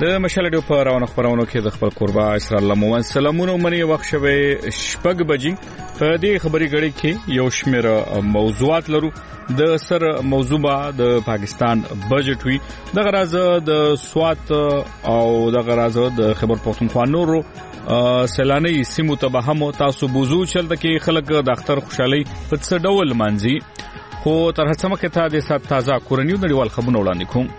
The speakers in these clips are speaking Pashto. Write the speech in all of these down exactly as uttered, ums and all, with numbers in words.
د مشالډو په روانو خبرونو کې د خپل قربا اسرار الله سلامونه منی وخت شوي شپږ بجې په دې خبري غړي کې یو شمېر موضوعات لرو د سر موضوع د پاکستان بجټ وی د غراز د سوات او د غراز د خبر پښتونخوا نورو سلانه سیمو ته به هم تاسو بوزو چل د کې خلک د اختر خوشحالي په څه ډول مانځي خو تر هڅه مکه ته د سات تازه کورنیو نړیوال خبرونه وړاندې کوم.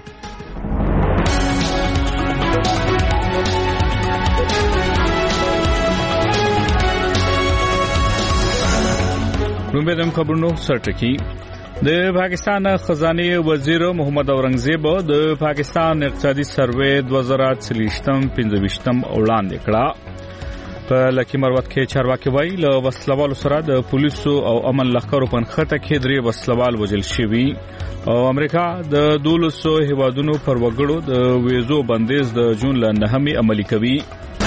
رومبدم خبرونو سرټکی د پاکستان خزانه وزیر محمد اورنګزیب د پاکستان اقتصادي سروې دوه هزار څلوېښتم پنځه وړاندې کړه. په لکی مروت کې چارواکي وایي له وسلوالو سره د پولیسو او امن لخرو په خټه کې درې وسلوال وژل شوي او امریکا د دولسو هیوادونو پر وګړو د ویزو بندیز د جون ل نهمې عملي کوي.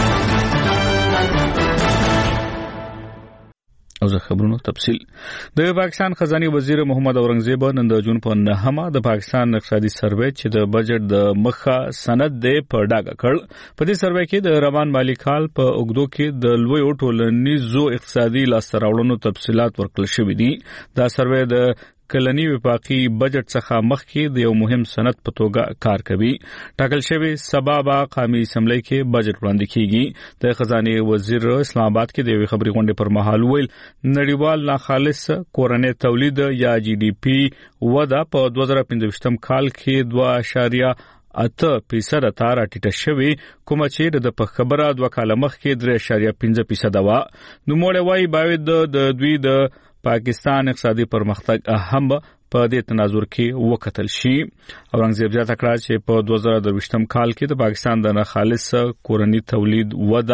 او زه خبرونو تفصیل د پاکستان خزانه وزیر محمد اورنګزیب نن د جون په نهمه د پاکستان اقتصادي سروې چې د بجټ د مخه سند دی په ډاګه کړ. په دې سروې کې د روان مالی کال په اوګدو کې د لوی ټولنیزو اقتصادي لاسته راوړنو تفصيلات ورکړل شوې دي. دا سروې د کلنی وفاقي بجټ څخه مخکې د یو مهم سند په توګه کار کوي. ټاکل شوی سبا قومي اسمبلی کې بجټ وړاندې کیږي. د خزانه وزیر اسلام آباد کې د یو خبري غونډې پر مهال ویل نړیوال ناخالص کورنۍ تولید یا جی ډي پی وده په دوه هزار پنځه کال کې دوه اعشاریه اته فیصد ته راټیټه شوې کوم چې د په خبره دوه کال مخکې درې اعشاریه پنځه فیصد و. نو موږ وايي باید د دوی د پاکستان اقتصادي پرمختګ اهم په دې تناظر کې وکتل شي. اورنګزیب زیاته کړه چې په دوه هزار دوه کال کې د پاکستان د ناخالص کورنۍ تولید وده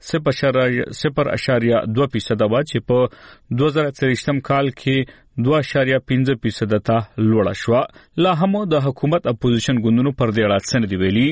صفر اعشاریه دوه فیصد و چې په دوه هزار څلوېښتم کال کې دوه اعشاریه پنځه فیصد ته لوړه شو. لا هم د حکومت اپوزیشن ګوندونو پر دې اړه څه نه دی ویلي.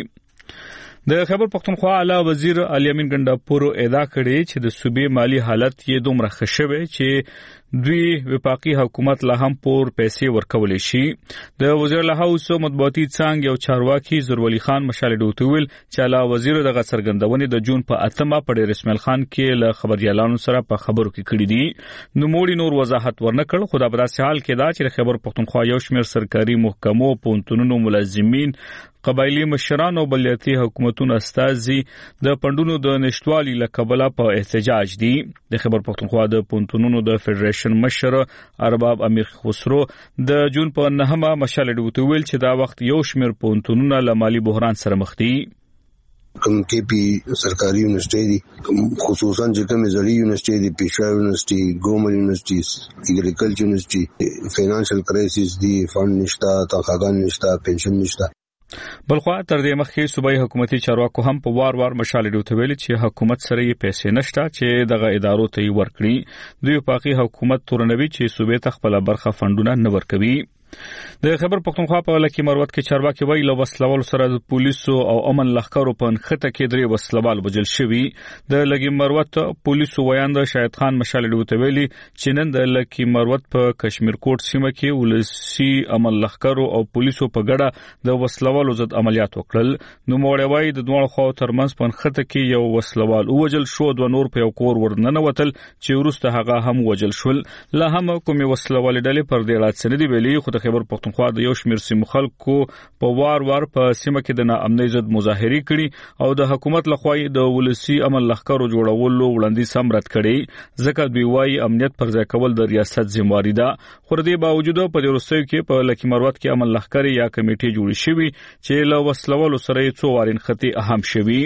د خبر پښتونخوا اعلی وزیر علي امین ګنڈاپور ادعا کړې چې د صوبې مالی حالت یې دومره ښه شوی چې دوی وفاقي حکومت له هم پور پیسې ورکولې شي. د وزیر له هاوس مطبوعاتي څنګه یو چارواکي زرولي خان مشالډو ته ویل چې اعلی وزیر د غسرګندونې د جون په اتمه په ډېر اسماعیل خان کې له خبريالانو سره په خبرو کې کړې دي. نو موړي نور وضاحت ورنکړ. خو دا په داسې حال کې دا چې خبر پښتونخوا یو شمېر سرکاري محکمو پونتونونو ملازمین قبایلی مشران او بلدیاتي حکومتونو استازي د پندونو د نشټوالي لکبله په احتجاج دي. د خبر پښتونخوا د پونتونونو د فدریشن مشر ارباب امیر خسرو د جون په نهمه مشالډو ته ویل چې دا وخت یو شمېر پونتونونه له مالی بحران سره مخ دي. کم کې پی سرکاري یونیورسيټي دي خصوصا چې کوم زړی یونیورسيټي دي پیشا یونیورسيټي ګومل یونیورسيټي اګریکلچر یونیورسيټي فینانشل کرایسس دي فند نشتا تنخواهګان نشتا پنشن نشتا. بلخوا تر دې مخکې صوبایي حکومتي چارواکو هم په وار وار مشالډو ته ویلي چې حکومت سره یې پیسې نشته چې دغه ادارو ته یې ورکړي. دوی پاکي حکومت تورنوي چې صوبې ته خپل برخه فندونه نه ورکوي. د خبر پښتونخوا په لکی مروت کې چارواکي وایي له وسلوال سره د پولیسو او امن لخرو په خټه کې درې وسلوال وژل شوي. د لکی مروت پولیسو ویاند شاهد خان مشالډو ته ویلي چې نن د لکی مروت په کشمیر کوټ سیمه کې ولسی امن لخرو او پولیسو په ګډه د وسلوالو ضد عملیات وکړل. نو موړ وايي د دوه خو ترمنځ په خټه کې یو وسلوال وژل شو، دوه نور په یو کور ورننه وتل چې ورسته هغه هم وژل شول. لا هم کومي وسلوال ډلې پر دې رات سندې ویلي. خو خبر پښتونخوا د یو شمېر سیمو خلکو په وار وار په سیمه کې د ناامنۍ ضد مظاهرې کړي او د حکومت لخوا د ولسی امن لخرو جوړولو وړاندیز هم رد کړي ځکه دوی وايي امنیت پر ځای کول د ریاست ذمہواری ده. خو دې باوجود په دې وروستیو کې په لکی مروت کې امن لخر یا کمیټې جوړې شوې چې له وسلوالو سره یې څو وارین خطي اهم شوي.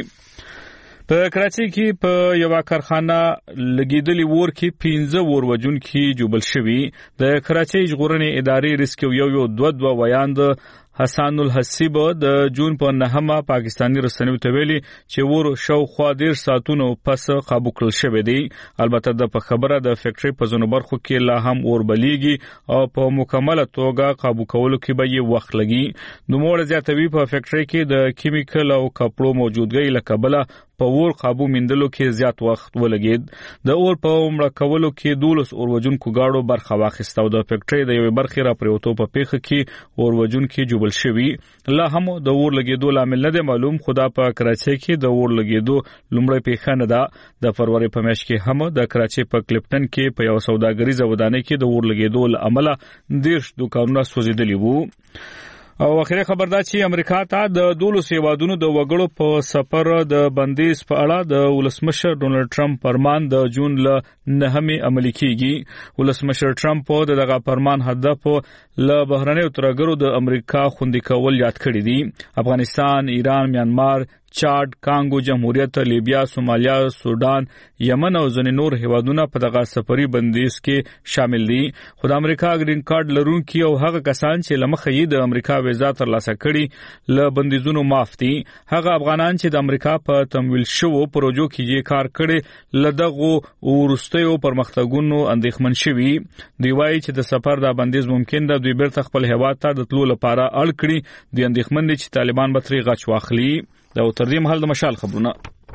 په کراچۍ کې په یو کارخانه لګیدلې ور کې پنځه ور وجونکي جوبل شوي. د کراچۍ ژغورنې ادارې ریسکیو یو یو دوه دوه ویاند حسن الحسیب د جون په نهمه پاکستانی رسنیو ته ویلي چې ور شاوخوا ډیر ساعتونو پس قابو کړل شوی دی. البته د په خبره د فیکټری په ځینو برخو کې لا هم اور بلیږي او په مکمله توګه قابو کولو کې به یې وخت لګي. نو موږ زیاتوي په فیکټری کې د کیمیکل او کپړو موجودګۍ لکبله په اور قابو میندلو کې زیات وخت ولګید. د اور په مړه کولو کې دولس اور وژونکو گاډو برخه واخیسته او د فیکټرۍ د یوې برخې را پریوتو په پیښه کې اور وژونکي جوبل شوي. لا هم د اور لګیدو لامل نه دی معلوم، خو دا په کراچۍ کې د اور لګیدو لومړی پیښه نه ده. د فروری په میاشت کې هم د کراچۍ په کلپټن کې په یو سوداګریزه ودانۍ کې د اور لګیدو له امله دیرش دوکانونه سوځېدلي وو. او اخیری خبر دا چې امریکا ته د دولس هیوادونو د وګړو په سفر د بندیز په اړه د ولسمشر ډونالد ټرمپ فرمان د جون له نهمې عملي کیږي. ولسمشر ټرمپ په دغه فرمان هدف له بهرنیو ترګرو د امریکا خوندي کول یاد کړی دي. افغانستان، ایران، میانمار، چاد، کانګو جمهوریت، لیبیا، سومالیا، سودان، یمن او ځینې نور هیوادونه په دغه سفري بندیز کې شامل دي. خو د امریکا گرین کارت لرونکي او هغه کسان چې لمخه یې د امریکا ویزا ترلاسه کړي له بندیزونو معاف دي. هغه افغانان چې د امریکا په تمویل شوو پروژو کې یې کار کړي له دغو وروستیو پرمختګونو اندېښمن شوي. دوی وایي چې د سفر دا بندیز ممکن ده دوی بیرته خپل هیواد ته د تلو لپاره اړ کړي. دوی اندېښمن دي چې طالبان به ترې غچ واخلي. دا تر دې مهال د مشال خبرونه.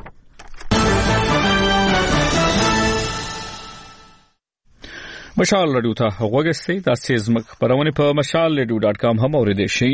مشال رادیو ته غوږی دا سیزمک خبرونه په مشال رادیو ډاټ کام هم اوریدئ شئ.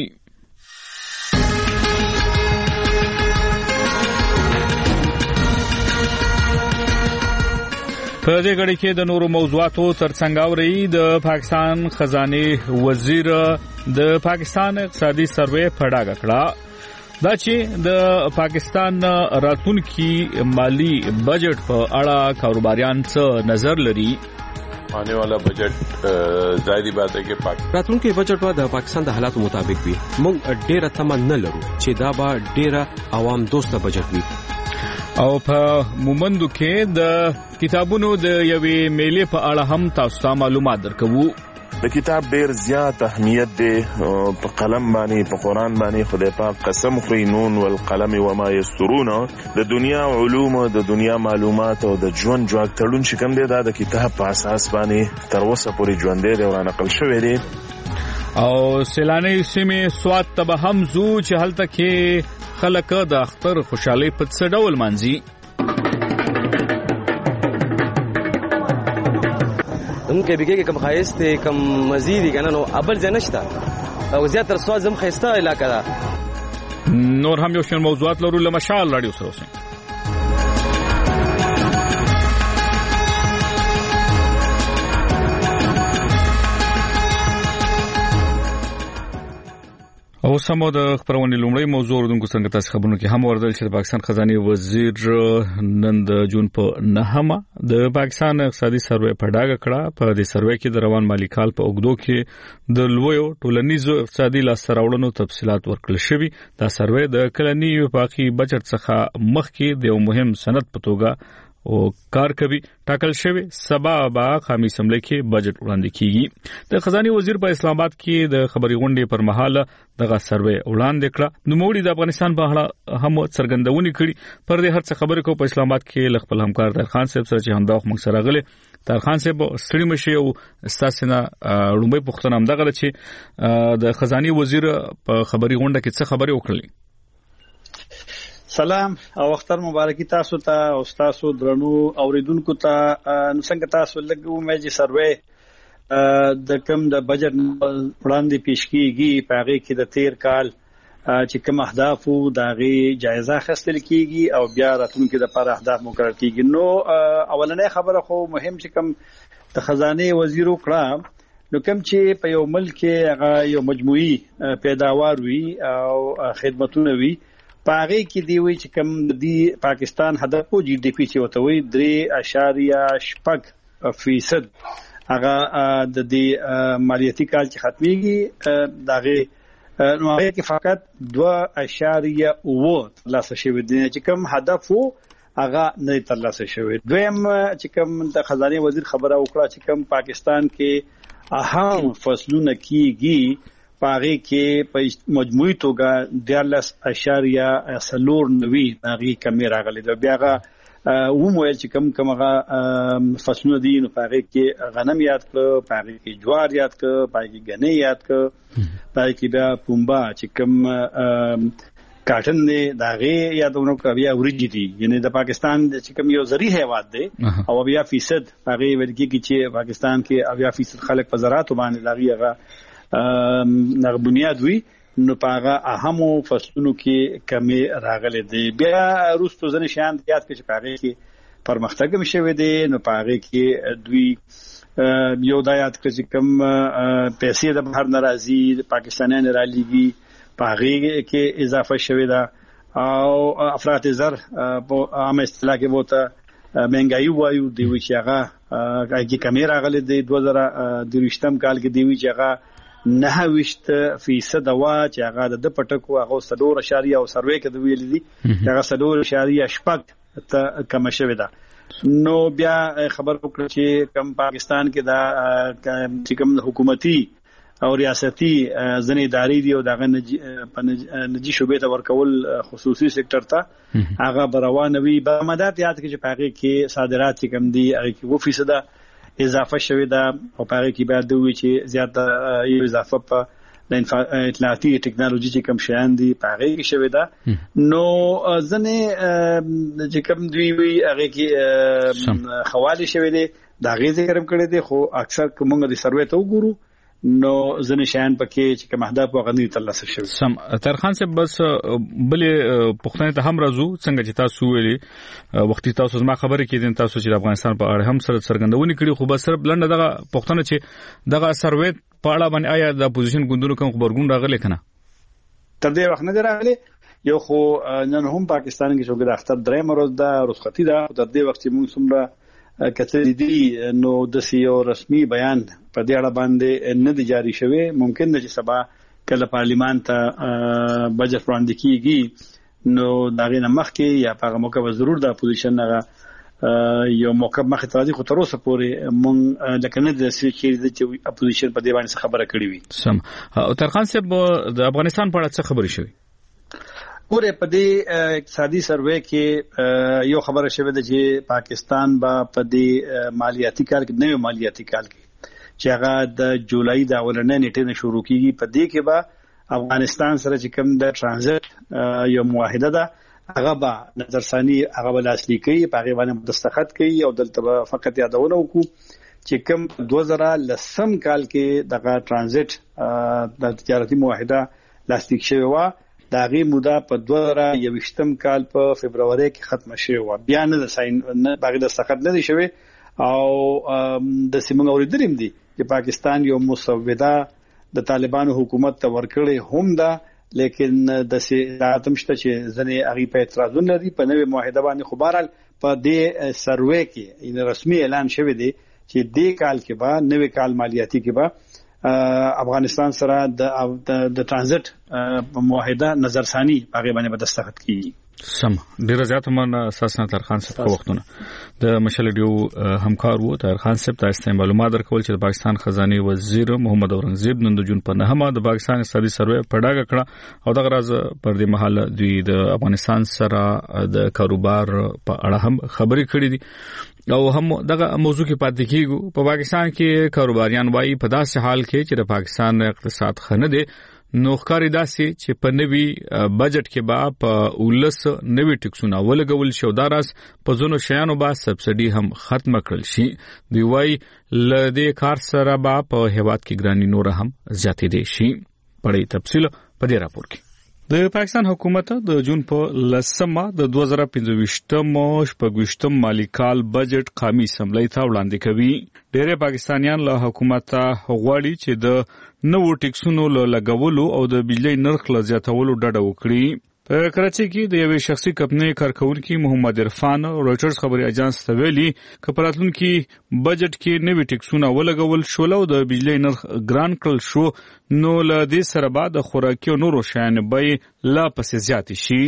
په دې غړي کې د نورو موضوعاتو ترڅنګ اوري د پاکستان خزانه وزیر د پاکستان اقتصادي سروې په ډاګه کړه دا چې د پاکستان راتلونکي مالی بجټ په اړه کاروباریان څه نظر لري. آنے والا بجٹ ظاهري بات ہے کہ راتلونکي بجټ به د پاکستان د حالاتو مطابق وي. موږ ډېره تمه نه لرو چې دا به ډېره عوام دوسته بجټ وي. او په مومندو کې د کتابونو د یوې میلې په اړه هم تاسو ته معلومات درکوو. د کتاب ډیر زیات اهمیت دی په قلم باندې، په قران باندې. خدای پاک قسم خوري نون والقلم وما يسطرون. د دنیا علوم، د دنیا معلومات او د ژوند جوړ تړون چې کوم دی دا د کتاب په اساس باندې تر اوسه پورې ژوند دی او نقل شوی دی. او سیلانی سیمه سوات ته به هم زو چې هلته کې خلک د اختر خوشحالي په څه ډول مانځي. هم کې بګي کم خایست کم مزید کنه نو ابل ځنشتا او زیاتره سواد زم خيسته علاقه ده. نور هم یو شمېر موضوعات لرو له مشال رادیو سره اوسئ. او سمو د خبرونې لومړی موضوع ورودونکو څنګه تاسو خبرونه کې هم وردل چې د پاکستان خزانه وزیر نن د جون په نهمه د پاکستان اقتصادي سروې په ډاګه کړه. په دې سروې کې د روان مالی کال په اوږدو کې د لویو ټولنیزو اقتصادي لاسته راوړنو تفصيلات ورکړل شوي. دا سروې د کلنی وفاقي بجټ څخه مخکې د یو مهم سند په توګه او کار کوي. ټاکل شوی سبا به قومي اسمبلی کې بجټ وړاندې کیږي. د خزانه وزیر په اسلام آباد کې د خبري غونډې پر مهال دغه سروې وړاندې کړه. نو موږ د افغانستان په اړه هم څرګندونې کړي. پر دې هر څه خبرې کو په اسلام آباد کې خپل همکار طاهر صاحب سره چې همدا وخت موږ سره غلي. طاهر صاحب ستړي مشي او استاسنه لومبي پښتنه هم دغه چې د خزانه وزیر په خبري غونډه کې څه خبرې وکړي. سلام او اختر مبارکي تاسو ته او تاسو درنو اوریدونکو ته. نو څنګه تاسو لګو مې چې سروې د کم د بجټ وړاندې پیش کیږي په هغه کې د تیر کال چې کوم اهداف او دغه جایزه اخیستل کیږي او بیا راتلونکي د لپاره اهداف مقرر کیږي. نو اولنې خبره خو مهم چې کوم د خزانه وزیر وکړه نو کوم چې په یو ملک کې هغه یو مجموعي پیداوار وي او خدماتونه وي پاره کې دی وی چې کوم د پاکستان هدف او جی ډی پی چې وته وي درې اشاریه شپږ فیصد هغه د دې مالیاتي کال چې ختميږي دغه نو هغه کې فقط دوه اشاریه اوه ترلاسه شوی دی چې کوم هدف وو هغه نه ترلاسه شوی. دویم چې کوم د خزانه وزیر خبره وکړه چې کوم پاکستان کې اهم فصلونه کیږي پاره کې په مجموعي توګه دیارلس اشاریه سلور نوي هغه کمی راغلي دی. بیا هغه و مو چې کوم کومه فصلونه دي نو پاره کې غنم یاد کړ، پاره کې جوار یاد کړ، پاره کې غنی یاد کړ، پاره کې بیا پومبا چې کوم کاټن دی داغه یادونه کوي یا ورجی دي یعنی د پاکستان چې کوم یو زری هیواد دی او بیا فیصد هغه ورګي چې پاکستان کې بیا فیصد خلک په زراعت باندې لاغي هغه نغ بنیاد وي نو پاغه اهمو فصلونو کې کمی راغلي دي. بیا روستو ځنه شان یاد کې چې پاغه کې پرمختګ مشوي دي نو پاغه کې دوی یو دایات کې کوم پیسې د بهر ناراضي پاکستانیان را لېږي پاغه کې اضافه شوی دا او افراط زر په عام اصطلاح کې وته مهنګایي وایو دی چې هغه کې کمی راغلي دي دوه زره دویشتم کال کې دی چې هغه نه وشت فیصد وا چې هغه د پټکو هغه صدور اشاریه او سروې کې د ویل دي هغه صدور اشاریه شپږ ته کم شوی دا. نو بیا خبر وکړه چې کم پاکستان کې دا چې کوم حکومتي او ریاستي ځنې ادارې دي او دغه نجی شوبې ته ورکول خصوصي سېکټر ته هغه بروانوي به مدد یاد کې چې پاګه کې صادرات کم دي هغه کې و فیصد اضافه شوی دا او پاره کې بعد دوی چې زیاته یو اضافه په اطلاعاتي ټکنالوژي چې کم شیان دي پاره کې شوی دا. نو ځنه چې کم دوی وی هغه کې حواله شوی دي دا غي ذکر کړی دي خو اکثر کومه د سروې ته وګورو نو ځنه شیان پکې چې کوم اهداف وغني ترلاسه شوی. سم ترخان صاحب بس بلې پښتنه ته هم راځو څنګه چې تاسو ویلي وختي تاسو ما خبره کړئ تاسو چې افغانستان په اړه هم سره څرګندونې کړې خو بس صرف لنډه دغه پښتنه چې دغه سروې په اړه باندې آیا د اپوزیشن ګوندونو کوم خبرګون راغلی کنه تر دې وخت نه راغلی یو خو نن هم پاکستان کې شوګر اختر درې مروز دا رخصتي دا تر دې وخت موږ څومره کتل دي نو د سیو رسمي بیان په دې اړه باندې نه دی جاری شوی. ممکن ده چې سبا کله پارلیمان ته بجټ وړاندې کیږي نو داغه نمخ کې یا په موقع به ضرور د اپوزیشن هغه یو موقع مخ ته راځي خو تر اوسه پورې مونږ لکه نه د چې د اپوزیشن په دې باندې خبره کړې وي. سم او ترخان صاحب د افغانستان په اړه څه خبرې شوې؟ ګوره په دې اقتصادي سروې کې یو خبره شوې ده چې پاکستان با په دې مالیاتي کال کې نوې مالیاتي کال کې چې هغه د جولای د اولنې نیټې نه شروع کیږي په دې کې به افغانستان سره چې کوم د ترانزیت یو معاهده ده هغه به نظرثانی هغه به لاسلیکي په هغه باندې دستخط کوي او دلته فقط یادونه وکړو چې کوم دوه زره لسم کال کې دغه ترانزیت د تجارتي معاهده لاسلیک شوی و دا غي موده په دوه زره یوویشتم کال په فبرवरी کې ختم شوی و بیا نه د ساين نه باغ دستخط نه دی شوی او د سیمه اوریدلیم دي چې پاکستان یو مسوده د طالبانو حکومت ته ورکړي هم ده لیکن د سیاتم شته چې ځنې هغه په اعتراضونه لري په نوې معاهده باندې خبرال په دې سروې کې ان رسمي اعلان شوی دی چې دې کال کې به نوې کال مالیاتي کې به افغانستان سره د د ترانزیت معاهده نظرثانی هغه باندې به دستخط کیږي. سم ډیر زیات من اساسا ترخان صاحب وختونه د مشل ډیو همکار وو ترخان صاحب تاسو ته معلومات درکول چې د پاکستان خزانه وزیر محمد اورنګزیب نن د جون په نهمه د پاکستان اقتصادي سروې په ډاګه کړه او دغه راز پر دې مهال دوی د افغانستان سره د کاروبار په اړه هم خبرې کړې دي او هم دغه موضوع کې پاتې کیږو. په پاکستان کې کاروباریان وایي په داسې حال کې چې د پاکستان اقتصاد خنه دي نو ښکاری داسې چې په نوي بجټ کې با په ولس نوي ټیکسونه ولګول شو داراس په زونو شیانو با سبسيډي هم ختم کړل شي. دی وای لدې کار سره با په هیواد کې ګرانی نور هم زیاتې دي شي. پړې تفصیل په دې راپور کې د پاکستان حکومت د جون په لسمه د دوه زره پنځه شپږم مالی کال بجټ قومي اسمبلی ته وړاندې کوي. ډېر پاکستانیان له حکومت غواړي چې د نوو ټیکسونو له لګولو او د بجلی نرخ له زیاتولو ډډه وکړي. په کراچۍ کې د یوې شخصي کمپنۍ کارکونکي محمد عرفان رويټرز خبري اژانس ته ویلي کپراتونکو بجټ کې نوې ټیکسونه ولګول شول او د بجلی نرخ ګران کړل شو نو له دې سره بعد خوراکي او نورو شیانو به لا پسې زیات شي.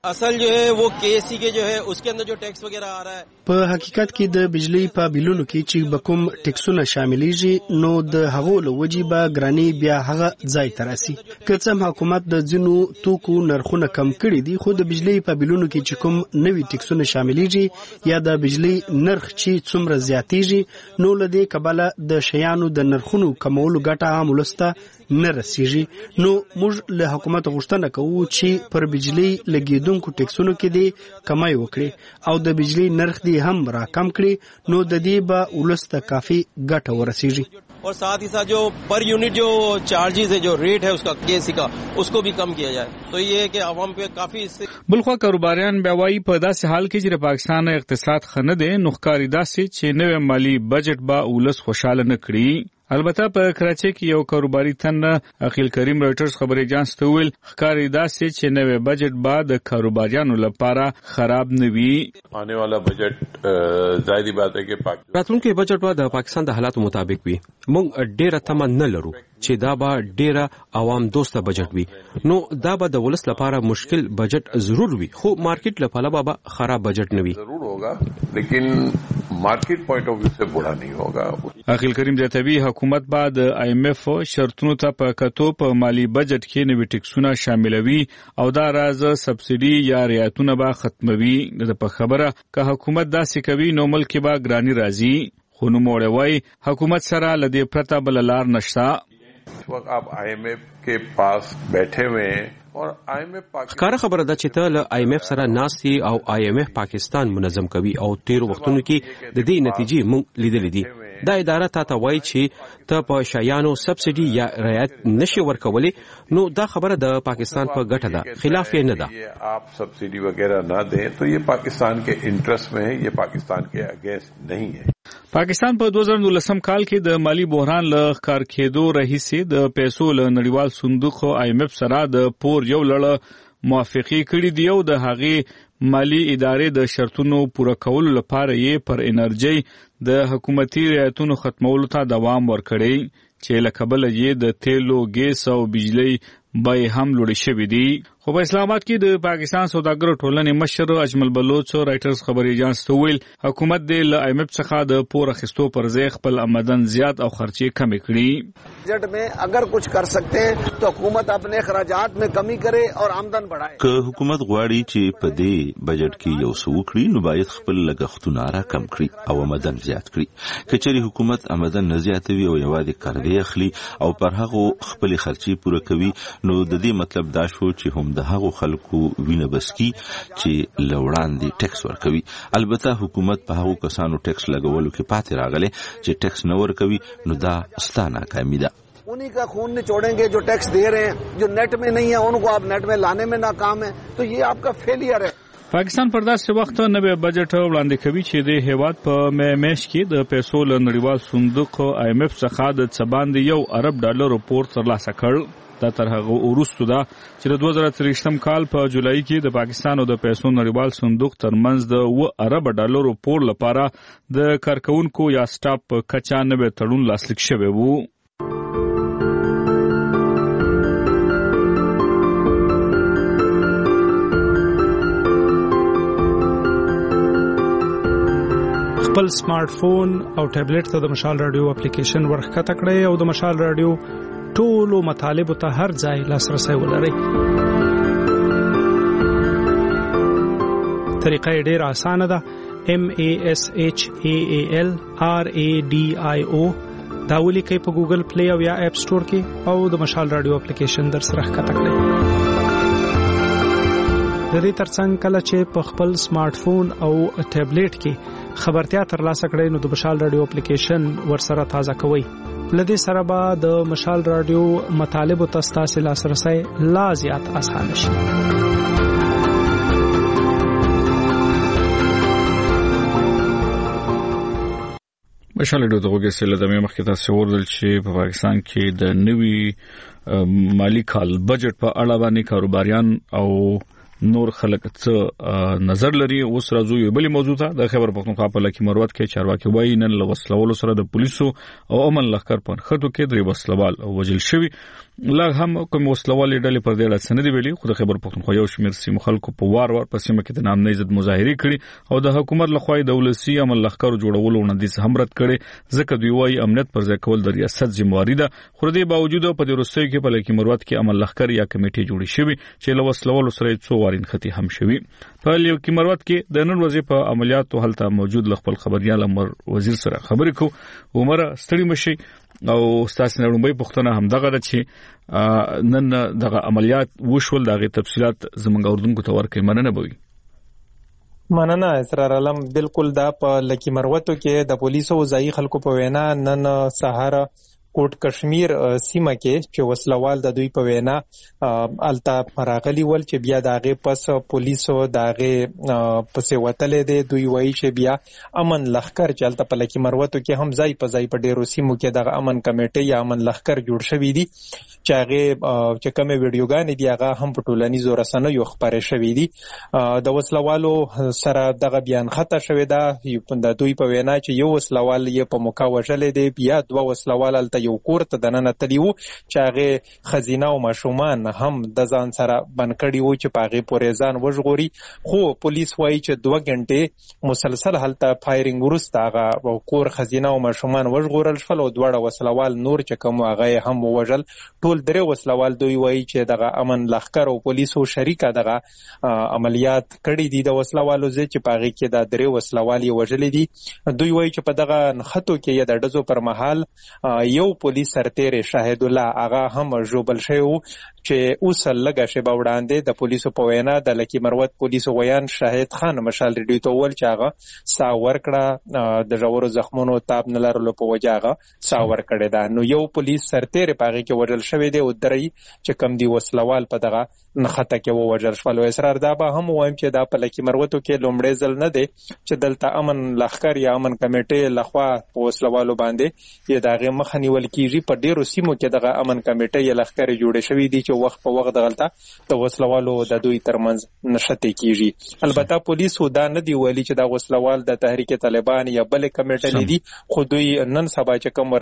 असल जो है वो केएससी के जो है उसके अंदर जो टैक्स वगैरह आ रहा है په حقیقت کې د بجلی په بیلونو کې چې بکوم ټیکسونه شاملېږي نو د هغو له وجې به ګراني بیا هغه ځای ته راسي. که څه هم حکومت د ځینو توکو نرخونه کم کړي دي خو د بجلی په بیلونو کې چې کوم نوي ټیکسونه شاملېږي یا د بجلی نرخ چې څومره زیاتېږي نو له دې کبله د شیانو د نرخونو کمولو ګټه عام ولس ته نه رسیږي. نو موږ له حکومت غوښتنه کوو چې پر بجلی لګیدونکو ټیکسونو کې دې کمای وکړي او د بجلی نرخ دې هم راکم کړي نو د دې به ولس ته کافي ګټه ورسیږي. और साथ ही साथ जो पर यूनिट जो चार्जेस है जो रेट है उसका केएससी का उसको भी कम किया जाए तो ये है कि आवाम पे काफी इससे بلخوا کاروباریان بیا وایي په داسې حال کې چې د پاکستان اقتصاد ښه نه دی نو ښکاري داسې چې نوی مالي بجټ به ولس خوشاله نه کړي. البته په کراچۍ کې یو کاروباري تن عقیل کریم رایټرز خبري اجانس ته ویل ښکاري داسې چې نوی بجټ به د کاروباریانو لپاره خراب نه وي. آنے والا بجٹ ظاهري بات ہے کہ پاکستان راتلونکي بجټ به د پاکستان د حالاتو مطابق وي. موږ ډیره تمه نه لرو چې دا به ډیره عوام دوسته بجټ وي نو دا به د ولس لپاره مشکل بجټ ضرور وي خو مارکیټ لپاره به خراب بجټ نه وي. ضرور ہوگا لیکن مارکیٹ پوائنٹ آف ویو سے بڑا نہیں ہوگا. عقیل کریم زیاتوی حکومت به د آی ایم ایف شرطونو ته په کتو په مالی بجټ کې نوي ټیکسونه شاملوي او دا راز سبسيډي یا رعایتونه به ختموي. د په خبره که حکومت داسې کوي نو ملک به ګرانی راځي خو نو موړوي حکومت سره لدی پرتا بل لار نشتا. اس وقت آپ آئی ایم ایف کے پاس بیٹھے ہوئے ہیں اور آئی ایم ایف ښکاره خبره ده چې ته له آی ایم ایف سره ناستې او آی ایم ایف پاکستان منظم کوي او تیرو وختونو کې د دې نتیجې موږ لیدلې دي. دا اداره تا ته وایي چې ته په شیانو سبسيډي یا رعایت نشي ورکولی نو دا خبره د پاکستان په ګټه ده خلاف یې نه ده. آپ سبسيډي وغیرہ نہ دیں تو یہ پاکستان کے انٹرسٹ میں ہے یہ پاکستان کے اگینسٹ نہیں ہے. پاکستان په دوه زره دولسم کال کې د مالی بحران له ښکار کېدو راهیسې د پیسو له نړیوال صندوق او آی ایم ایف سره د پور یو لړ موافقې کړې دي او د هغې مالی ادارې د شرطونو پوره کولو لپاره یې پر انرژي د حکومتي رعایتونو ختمولو ته دوام ورکړی چې له کبله یې د تیلو ګیس او بجلی بیې هم لوړې شوې دي. خو په اسلام آباد کې د پاکستان سوداګرو ټولنې مشر اجمل بلوچ رایټرز خبري اجانس ته ویل حکومت د آی ایم ایف څخه د پور اخیستو پر ځای خپل آمدن زیات او خرچې کمې کړي. بجٹ میں اگر کچھ کر سکتے ہیں تو حکومت اپنے اخراجات میں کمی کرے اور آمدن بڑھائے. که حکومت غواړي چې په دې بجټ کې یو څه وکړي نو باید خپل لګښتونه را کم کړي او آمدن زیات کړي. که چېرې حکومت آمدن نه زیاتوي او یوازې قرضې اخلي او پر هغو خپل خرچې پوره کوي نو د دې مطلب دا شو چې هم د هغو خلکو وینه بسکی چې لوړاندې ټیکس ورکوي. البته حکومت په هغو کسانو ټیکس لګولو کې پاتې راغلی چې ټیکس نه ورکوي نو دا ستا ناکامي ده. انہی کا خون نچوڑیں گے جو ٹیکس دے رہے ہیں جو نیٹ میں نہیں ہے ان کو آپ نیٹ میں لانے میں ناکام ہے تو یہ آپ کا فیلئر ہے. پاکستان پر داسې وخت نوی بجټ وړاندې کوي چې د هیواد په میش کې د پیسو له نړیوال صندوق آی ایم ایف څخه د څه باندې یو ارب ډالر پور ترلاسه کړ. دا تر هغه وروسته ده چې د دوه زره څلوېښتم کال په جولای کې د پاکستان او د پیسو نړیوال صندوق ترمنځ د اوه ارب ډالرو پور لپاره د کارکونکو یا سټاف په کچا نوی تړون لاسلیک شوی وو. خپل سمارټ فون او ټابلیټ ته د مشال رادیو اپلیکیشن ورخکته کړئ او د مشال رادیو ټولو مطالبو ته هر ځای لاسرسی ولرئ. طریقه یې ډېره اسانه ده. M A S H A A L R A D I O دا ولیکئ په ګوګل پلی او یا اپ سٹور کې او د مشال رادیو اپلیکیشن در سره ښکته کړئ. د دې ترڅنګ کله چې په خپل سمارټ فون او ټابلیټ کې خبرتیا ترلاسه کړئ نو د مشال رادیو اپلیکیشن ورسره تازه کوئ. لدې سره به د مشال رادیو مطالبو ته ستاسو لاسرسی لا زیات اسانه شي. مشال رادیو ته وګورئ د مخکې تاسو ورول چې په پاکستان کې د نوي مالی کال بجټ په اړه باندې کاروباریان او نور خلک څه نظر لري. اوس راځو یو بل موضوع ته. د خیبر پختونخوا په لکی مروت کې چارواکي وایي نن له وسلوالو سره د پولیسو او امن لښکر په خټو کې درې وسلوال وژل شوي. لا هم کوم وسلوالې ډلې پر دې اړه سند ویلي، خو د خیبر پختونخوا یو شمېر سیمو خلکو په وار وار په سیمه کې د نامنۍ ضد مظاهرې کړي او د حکومت لخوا د ولسی امن لښکرو جوړولو وړاندیز هم رد کړي، ځکه دوی وایي امنیت پر ځای کول د ریاست ذمہواري ده. خو د دې باوجود په دې وروستیو کې په لکی مروت کې امن لښکر یا کمیټې جوړې شوي چې له وسلوالو سره څو وارین خطي هم شوي. په لکی مروت کې د نن ورځې په عملیاتو هلته موجود خپل خبريال امر وزیر سره خبرې کو. عمر ستړي مشي او ستاسو نړۍ پښتنه هم دغه چې نن دغه عملیات وشول دغه تفصيلات زمونږ اردوونکو ته ورکړي. مننه بوي. مننه اسرار علم. بالکل دا په لکی مروتو کې د پولیسو ځای خلکو په وینا نن سهار کوټ کشمیر سیمه کې چې وسلوال د دوی په وینا الته راغلي ول چې بیا داغه پس پولیسو داغه پسې وتلې دي. دوی وایي چې بیا امن لښکر چې الته په لکی مروتو کې هم ځای په ځای په ډیرو سیمو کې دغه امن کمیټې یا امن لښکر جوړ شوی دي چې هغه چې کومه ویډیوګانې دی هغه هم په ټولنیزو رسنیو خبرې شوې دي. د وسلوالو سره دغه بیان خطا شوی دا د دوی په وینا چې یو وسلوال یې په موقع وژلې دی، بیا دوه وسلوال الته یو کور ته دننه تلیو چې هغه خزینه او ماشومان هم د ځان سره بند کړي وو چې په هغه پورې ځان وژغوري. خو پولیس وایي چې دوه غنټې مسلسل هلته فایرینګ وروسته هغه کور خزینه او ماشومان وژغورل شول او دواړه وسلوال نور چې کوم هغه هم وژل. ټول درې وسلوال دوی وایي چې دغه امن لښکر او پولیسو شریکه دغه عملیات کړي دي د وسلوالو ځای چې په هغه کې د درې وسلوال یې وژلې دي. دوی وایي چې په دغه نښتو کې د ډزو پر مهال یو پولیس سرتیر شاهد الله هغه هم ژوبل شوی و چې اوس لږه شیبه وړاندې د پولیسو په وینا د لکی مروت پولیسو ویان شاهد خان مشال ریډیو ته ول چې هغه سا ورکړه د ژورو زخمونو تاب نه لرلو په وجه هغه سا ورکړه ده. نو یو پولیس سرتیر په هغه کې وژل شوی دی او درې چې کم دی وسلوال په دغه نخته کې وژل شول. او اسرار دا به هم وایم چې دا په لکی مروتو کې لومړی ځل نه دی چې دلته امن لښکر یا امن کمیټې لخوا په وسلوالو باندې یا دغه مخ نیول کیږي. په ډیرو سیمو کې دغه امن کمیټې یا لښکر جوړې شوې دي چې وخت په وخت دغلطه د وسلوالو د دوی ترمنځ نشته کیږي. البته پولیسو دا نه دی ویلي چې دا وسلوال د تحریک طالبان یا بل کمیټې دي، خو دوی نن سبا چې کوم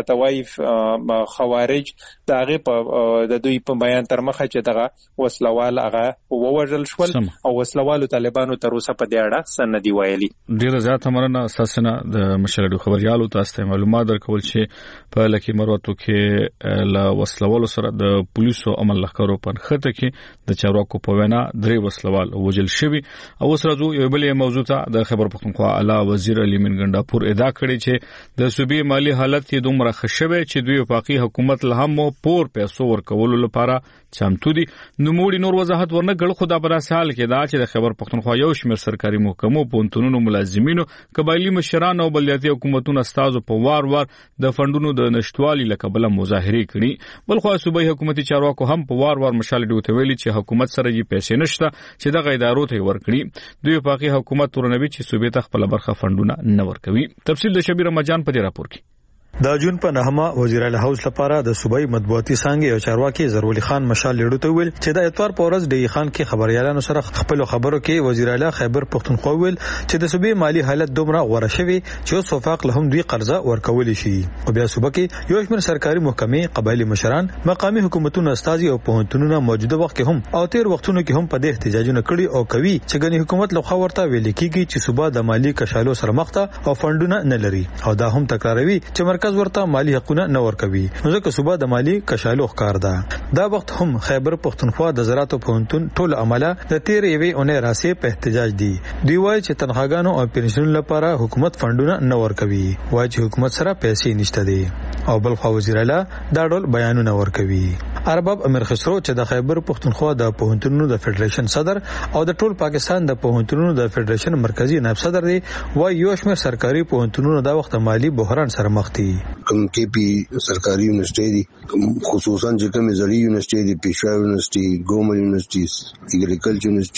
ورتوي خوارج دغه په د دوی په بیان تر مخه چې دغه وسلوال هغه ووژل شول او وسلوالو طالبانو تر اوسه په دې اړه سند دی ویلي. ډیره زیاته مننه اساسنه د مشرډو خبريالو تاسو ته معلومات درکول چې په لکی مروتو کې لا وسلوالو سره د پولیسو عمل لښکرو په خطه کې د چارواکو په وینا درې وسلوال وژل شوي. او اوس راځو یو بل موضوع ته. د خیبر پختونخوا اعلی وزیر علي من ګنداپور ادعا کړې چې د صوبې مالی حالت یې دومره ښه شوی چې دوی وفاقي حکومت له هم پور پیسو ورکولو لپاره چمتو دي. نو موږ نور وضاحت ورنه کړ، خو دا پر حال کې دا چې د خیبر پختونخوا یو شمېر سرکاري محکمو پونتونونو ملازمینو قبایلی مشران او بلدیاتي حکومتونو استازو په وار وار د فندونو د نشټوالي لکبله مظاهرې کړي. بلخو صوبایي حکومتي چارواکو هم په وار وار مشال ډیوته ویلي چې حکومت سره یې پیسې نشته چې دغه ادارو ته ورکړي. دوی وفاقي حکومت ورنوي چې صوبې ته خپل برخه فندونه نه ورکوي. تفصیل د شبیر مجان په دې راپور کې. د جون په نهمه وزیر اعلی هاوس لپاره د صوبایي مطبوعاتي څنګه او چارواکي ضروري خان مشال لیډو ته ویل چې د اتوار په ورځ د خان کې خبريالانو سره خپل خبرو کې وزیر اعلی خیبر پختونخوا ویل چې د صوبې مالی حالت دومره غوړه شوی چې اوس وفاق له هم دوی قرضه ورکول شي. او بیا صوبه کې یو شمېر سرکاري محکمې قبایلی مشران مقامي حکومتونو استازي او پوهنتونونو موجوده وخت کې هم او تیر وختونو کې هم په دې احتجاجونه کړي او کوي چې ګنې حکومت له خوا ورته ویل کېږي چې صوبه د مالی کشالو سره مخ ته او فندونه نه لري او دا هم تکراروي چې مرکز ورته مالی حقونه نه ورکوي. نو ځکه صوبه د مالی کشالو ښکار ده. دا وخت هم خیبر پختونخوا د زراعت پوهنتون ټول عمله د تیر یوې اونۍ راسي په احتجاج دي. دوی وایي چې تنخواګانو او پنشنونو لپاره حکومت فندونه نه ورکوي، وایي چې حکومت سره پیسې نشته دي. او بل خو وزیر اعلی دا ډول بیانونه ورکوي. ارباب امیر خسرو چې د خیبر پختونخوا د پوهنتونونو د فدریشن صدر او د ټول پاکستان د پوهنتونونو د فدریشن مرکزی نائب صدر دی، وایي یو شمېر سرکاري پوهنتونونو دا وخت مالی بحران سره مخ دي. کوم کې پی سرکاري یونیورسيټي دي، خصوصا چې کوم زړې یونیورسيټي دي، پېښور یونیورسيټي، ګومل یونیورسيټي، اګریکلچر یونیورسيټي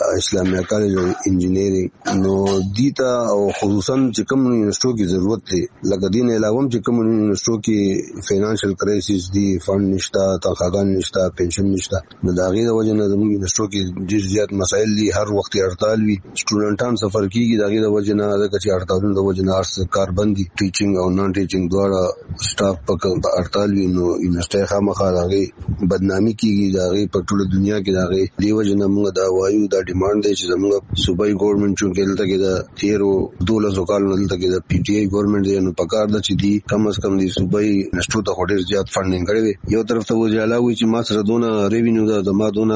اسلامیه کالج انجینیرینګ نو دیتا او خصوصا چې کوم یونیورسيټو کې ضرورت دی لکه دین علاوه چې کوم یونیورسيټو کې فینانشل کرایسس دی فند نشتا تنخواګان نشتا پنشن نشتا نو دا غي د وجه نه زموږ یونیورسيټو کې ډېر زیات مسایل دي هر وخت هړتال وي سټوډنټان سفر کیږي دا غي د وجه نه د کچې هړتالونو د وجه نه هر کار بندي ټیچینګ او نان ټیچینګ دواړه سټاف په هړتال وي نو یونیورسيټي خامخا دا غي بدنامي کیږي دا غي په ټوله دنیا کې دا غي دی وجه نه موږ دا وایو دا ډیماند دی چې زموږ صوبایي ګورنمنت چې دلته کې دا تیرو دولسو کالونو دلته کې دا پی ټی آی ګورنمنت دی نو پکار د چې دی کم از کم دی صوبایي نشټو ته ډېر زیات فندینګ کړی یو طرف ته وځاله وي چې ما سره دونه ریوینیو دا د ما دونه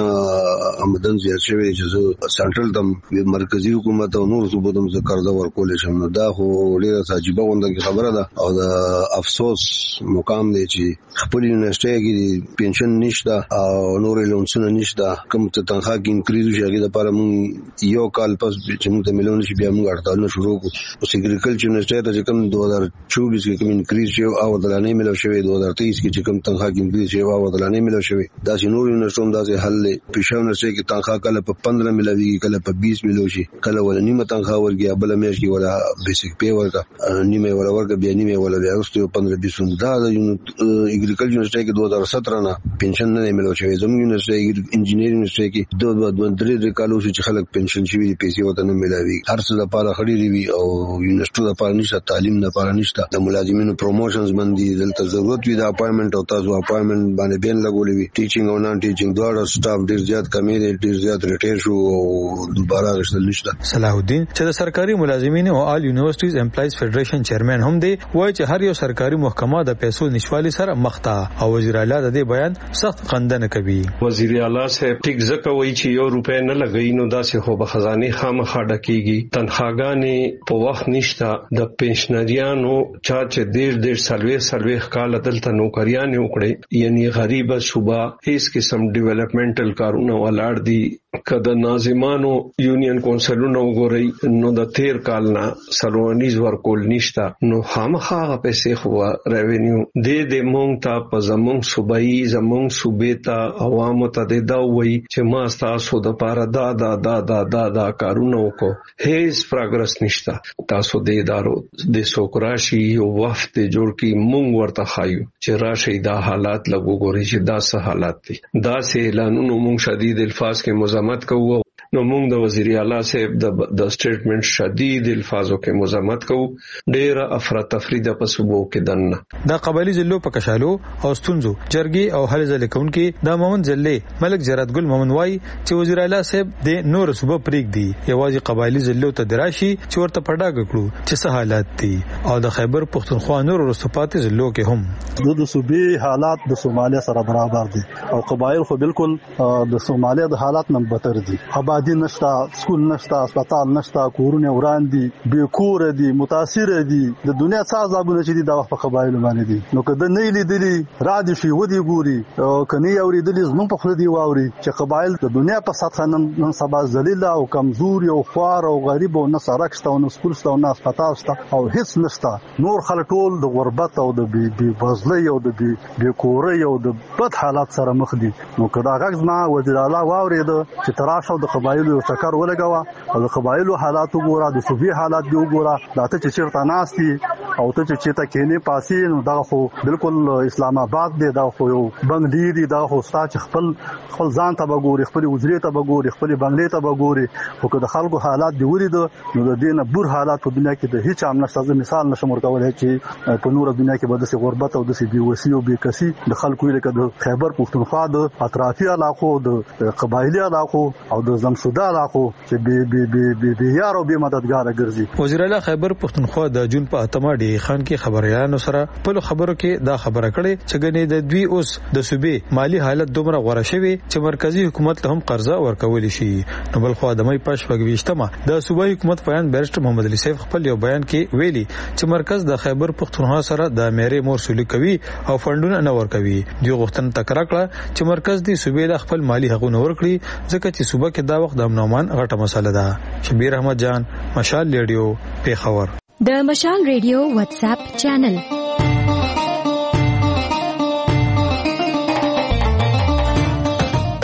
آمدن زیات شوی چې سنټرل تم مرکزی حکومت او نور صوبو تم څخه قرض ورکول شم نو دا خو ډېر عجیبه غونډه خبره ده او د افسوس مقام دی چې خپل یونیورسيټي کې پنشن نشته او نور لونسونه نشته کوم ته تنخواه کې انکریز شي د لپاره مونږ یو کال پس چې موږ ته مليون شي بیا موږ اړتیا شروع کوو اوس اګریکلچر یونیورسيټي ته کوم دوه هزار چوبیس کې کوم انکریز شو او دلانه ملو شوی دوه هزار تیئیس کې چې کوم تنخواه کې انکریز شو او دلانه ملو شوی دا چې نور یونیورسيټي دا چې حل پېښور یونیورسيټي کې تنخواه کله په پندرہ ملوي کله په بیس ملو شي کله ول نیمه تنخواه ورګي بل میاشت کې ولا بیسیک پی ورکا نیمه ولا ورګي بیا نیمه ولا بیا اوسته پندرہ بیس دا اګریکلچر یونیورسيټي کې دوه هزار سترہ نه پنشن نه ملو شوی زموږ یونیورسيټي انجینیرینګ یونیورسيټي کې دوه دوه درې کالو چې خلک پنشن شوی دي پیسې وته نه ملوي هر څه د پاره خړې وي او یونیورسيټي د پاره نشته تعلیم نه پاره نشته د ملازمینو پروموشنز باندې دلته ضرورت وي د اپاینټمنټ او تاسو اپاینټمنٹ باندې بین لګولې وي ټیچینګ او نان ټیچینګ دواړه سټاف ډیر زیات کمی دي ډیر زیات ریټیر شو او دوباره غشتل نشته صلاح الدین چې د سرکاري ملازمینو او آل یونیورسيټیز امپلایز فدریشن چیرمن هم دی وایي چې هر یو سرکاري محکمه د پیسو نشوالي سره مخ ته او وزیر اعلی د دې بیان سخت خندنه کوي وزیر اعلی صاحب ټیک ځکه وایي چې یو روپے نه لګی نو داسې خو به خزانه خامخا ډکیږي تنخواګانې په وخت نشته د پنشنریانو چا چې ډیر ډیر سلوي سلوي کال دلته نوکریان وکړي یعنی غریبه صوبه هیڅ قسم ډیولپمنټل کارونه ولاړ دي کله ناظمانو یونین کونسلونو وګوري نو د تیر کال نه سلوانیز ورکول نشته نو خامخا پیسې خو ریوینیو د دې مونږ ته په زمونږ صوبایي زمونږ صوبې ته عوامو ته دا وایي چې ما تاسو د پاره دا دا دا دا دا دا کارونه وکړو هیڅ پروګرس نشته تاسو د ادارو د سوکراشي یو وخت جوړ کی مونږ ورته خایو چې راشي دا حالات لګو ګوري چې دا څه حالات دي دا سه اعلانونو مونږ شدید الفاظ کې مزاحمت کوو نو مونږ د وزیر اعلی صاحب د د سټیټمنټ شدید الفاظو کې مزاحمت کوو ډېر افراطفری د پسوبو کې دنه د قبایلی ضلعو په کشالو او ستونزو جرګي او حل ځل کونکي د مومن ځلې ملک جرات ګل مومن وای چې وزیر اعلی صاحب د نور صوبه پریک دی یوازې قبایلی ضلعو ته دراشي چې ورته پډاګ کړو چې څه حالات دي او د خیبر پختونخوا نور رستپات ضلعو کې هم د صوبې حالات د سومالیا سره برابر دي او قبایل خو بالکل د سومالیا د حالات نه بدتر دي آبادی نشتا سکول نشتا هسپتال نشتا کورونه وران دي بې کور دي متاثر دي د دنیا څخه ځابونه چې دي د وخت په قبایل باندې دي نو کله نه لیدلې را دي شي ودی ګوري کني اوریدلې زمون په خله دی واوري چې قبایل د دنیا په سطح نن سبا ذلیل او کمزور او خوار او غریب او نه سرکشته او نه سکول شته او نه هسپتال شته او هیڅ نشتا نور خلک ټول د غربت او د بې بازلۍ او د بې کورۍ او د بد حالات سره مخ دي نو کدا غږ ما وزیر اعلی واورید چې تراشه د قبایل یو چکر ولګوا او د قبایلو حالات وګوره د صوبې حالات دی وګوره دا ته چې چیرته ناشتي او ته چې چیرته کېنه پاسې نو دا خو بالکل اسلام آباد دی دا خو یو بنگلی دی دا خو ستا چې خپل خپل ځان ته وګوري خپل وزري ته وګوري خپل بنگلې ته وګوري خو که د خلکو حالات دی ورید نو د دینه بور حالات په دنیا کې د هیڅ عام نشته مثال نشم ورکولای چې په نور دنیا کې به د غربت او د بي وسی او بي کسي د خلکو لکه د خیبر پختونخوا د اطرافي علاقو د قبایلی علاقو او د زمشوده علاقو چې بي بي بي بي یارو به مددګار ګرځي وزیر اعلی خیبر پختونخوا د جون په اتمه ډی خان کې خبريالانو سره په خبرو کې دا خبره کړې چې ګنې د دوی اوس د صوبې مالی حالت دومره غوړه شوی چې مرکزی حکومت له هم قرضه ورکول شي نو بل خو د مې پښ وګويشتمه د صوبایي حکومت بیان بیرسټر محمد علي سیف خپل یو بیان کې ویلي چې مرکز د خیبر پختونخوا سره د میرې مور سولې کوي او فندونه نه ورکوي دوی غوښتنه تکرار کړه چې مرکز د صوبې د خپل مالی حقوق ورکړي ځکه چې صوبه کې دا وخت د امنومان غټه مسله ده شبیر احمد جان مشال ریډیو پیښور د مشال ریډیو واتس اپ چینل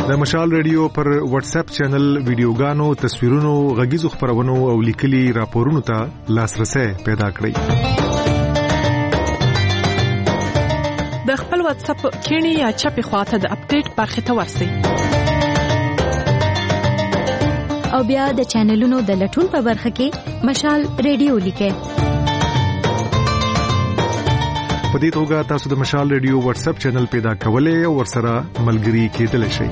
د مشال ریډیو پر واتس اپ چینل ویډیوګانو، تصویرونو، غږیزو خبرونو او لیکلي راپورونو ته لاسرسي پیدا کړئ. د خپل واتس اپ کینی یا چپی خواته د اپډیټ برخه ته ورسئ. او بیا د چینلونو د لټون په برخه کې مشال ریډیو لیکئ. په دې توګه تاسو د مشال ریډیو واتس اپ چینل پیدا کولای او ورسره ملګري کېدلی شئ.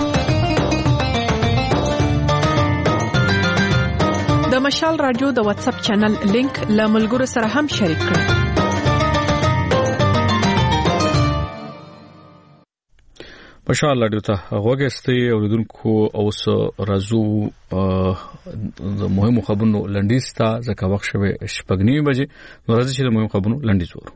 د مشال رادیو د واتس اپ چینل لینک له ملګرو سره هم شریک کړئ. مشال رادیو ته غوږی اوریدونکو اوس راځو د مهمو خبرونو لنډیز ته، ځکه وخت شوی شپږ نیمې بجې. نو راځي چې د مهمو خبرونو لنډیز وورو.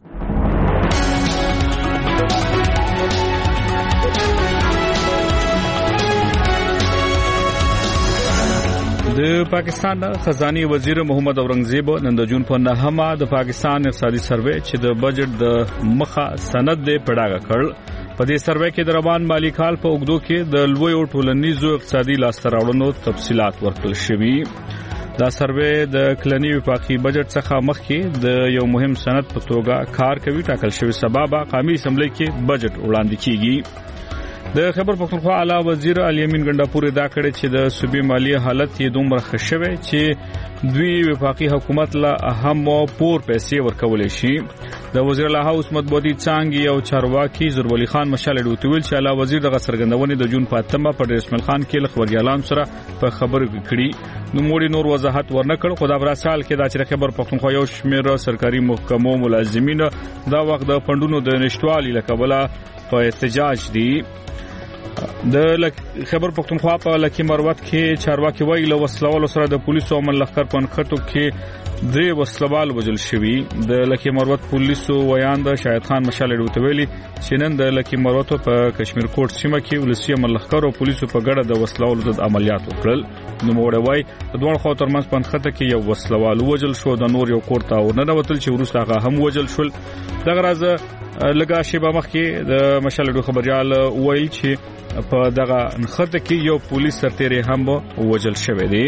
د پاکستان خزاني وزیر محمد اورنګزیب نن د جون په نهمه د پاکستان اقتصادي سروې چې د بجټ د مخه سند دی پړاګه کړ. په دې سروې کې د روان مالی کال په اوږدو کې د لویو ټولنیزو اقتصادي لاسته راوړنو تفصيلات ورکړل شوي. دا سروې د کلنی وفاقي بجټ څخه مخکې د یو مهم سند په توګه کار کوي. ټاکل شوی سبب قومي اسمبلی کې بجټ وړاندې کیږي. د خبر پښتونخوا اعلی وزیر الیمین ګنداپور دا کړی چې د صوبې مالی حالت یې دومره ښه شوی چې دوی وفاقي حکومت له اهم پور پیسې ورکولې شي. د وزیر اعلی هاوس مطبوعاتي څانګې او چارواکي زرولي خان مشال ډوتویل چې اعلی وزیر دغه څرګندونې د جون په اتمه په رسمل خان کې خبريالان سره په خبرو کې کړي. نو موږ نور وضاحت ورنکړ. خو دا براسال کې دا چې خبر پښتونخوا یو شمېر سرکاري محکمو ملازمین دا وخت د فندونو د نشټوالي لکبله په احتجاج دي. د خبر پښتونخوا په لکی مروت کې چارواکي وایي له وسلوالو سره د پولیسو عمل لخر پنخټو کې درې وسلوال وجل شوي. د لکی مروت پولیسو ویاند شاهد خان مشال ډوتویلی چې نن د لکی مروت په کشمیر کوټ سیمه کې ولسی عمل لخر او پولیسو په ګډه د وسلوالو د عملیات وکړل. نو موږ وایي د دوه خو ترمنځ پنخټه کې یو وسلوال وجل شو، د نور یو کوټ ته ورننوتل چې وروسته هغه هم وجل شول. دغه راز لګا شیبه مخکې د مشال ډو خبريال ویل چې په دغه نخته کې یو پولیس سرتیری هم وجل شوی دی.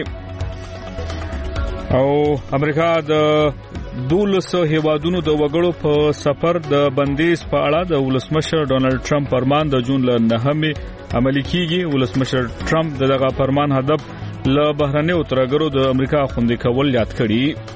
او امریکا د دولس هیوادونو د وګړو په سفر د بندیز په اړه د ولسمشر ډونالد ټرمپ فرمان د جون ل نهمه عملي کیږي. ولسمشر ټرمپ دغه فرمان هدف له بهرنیو ترګرو د امریکا خوندې کول یاد کړي.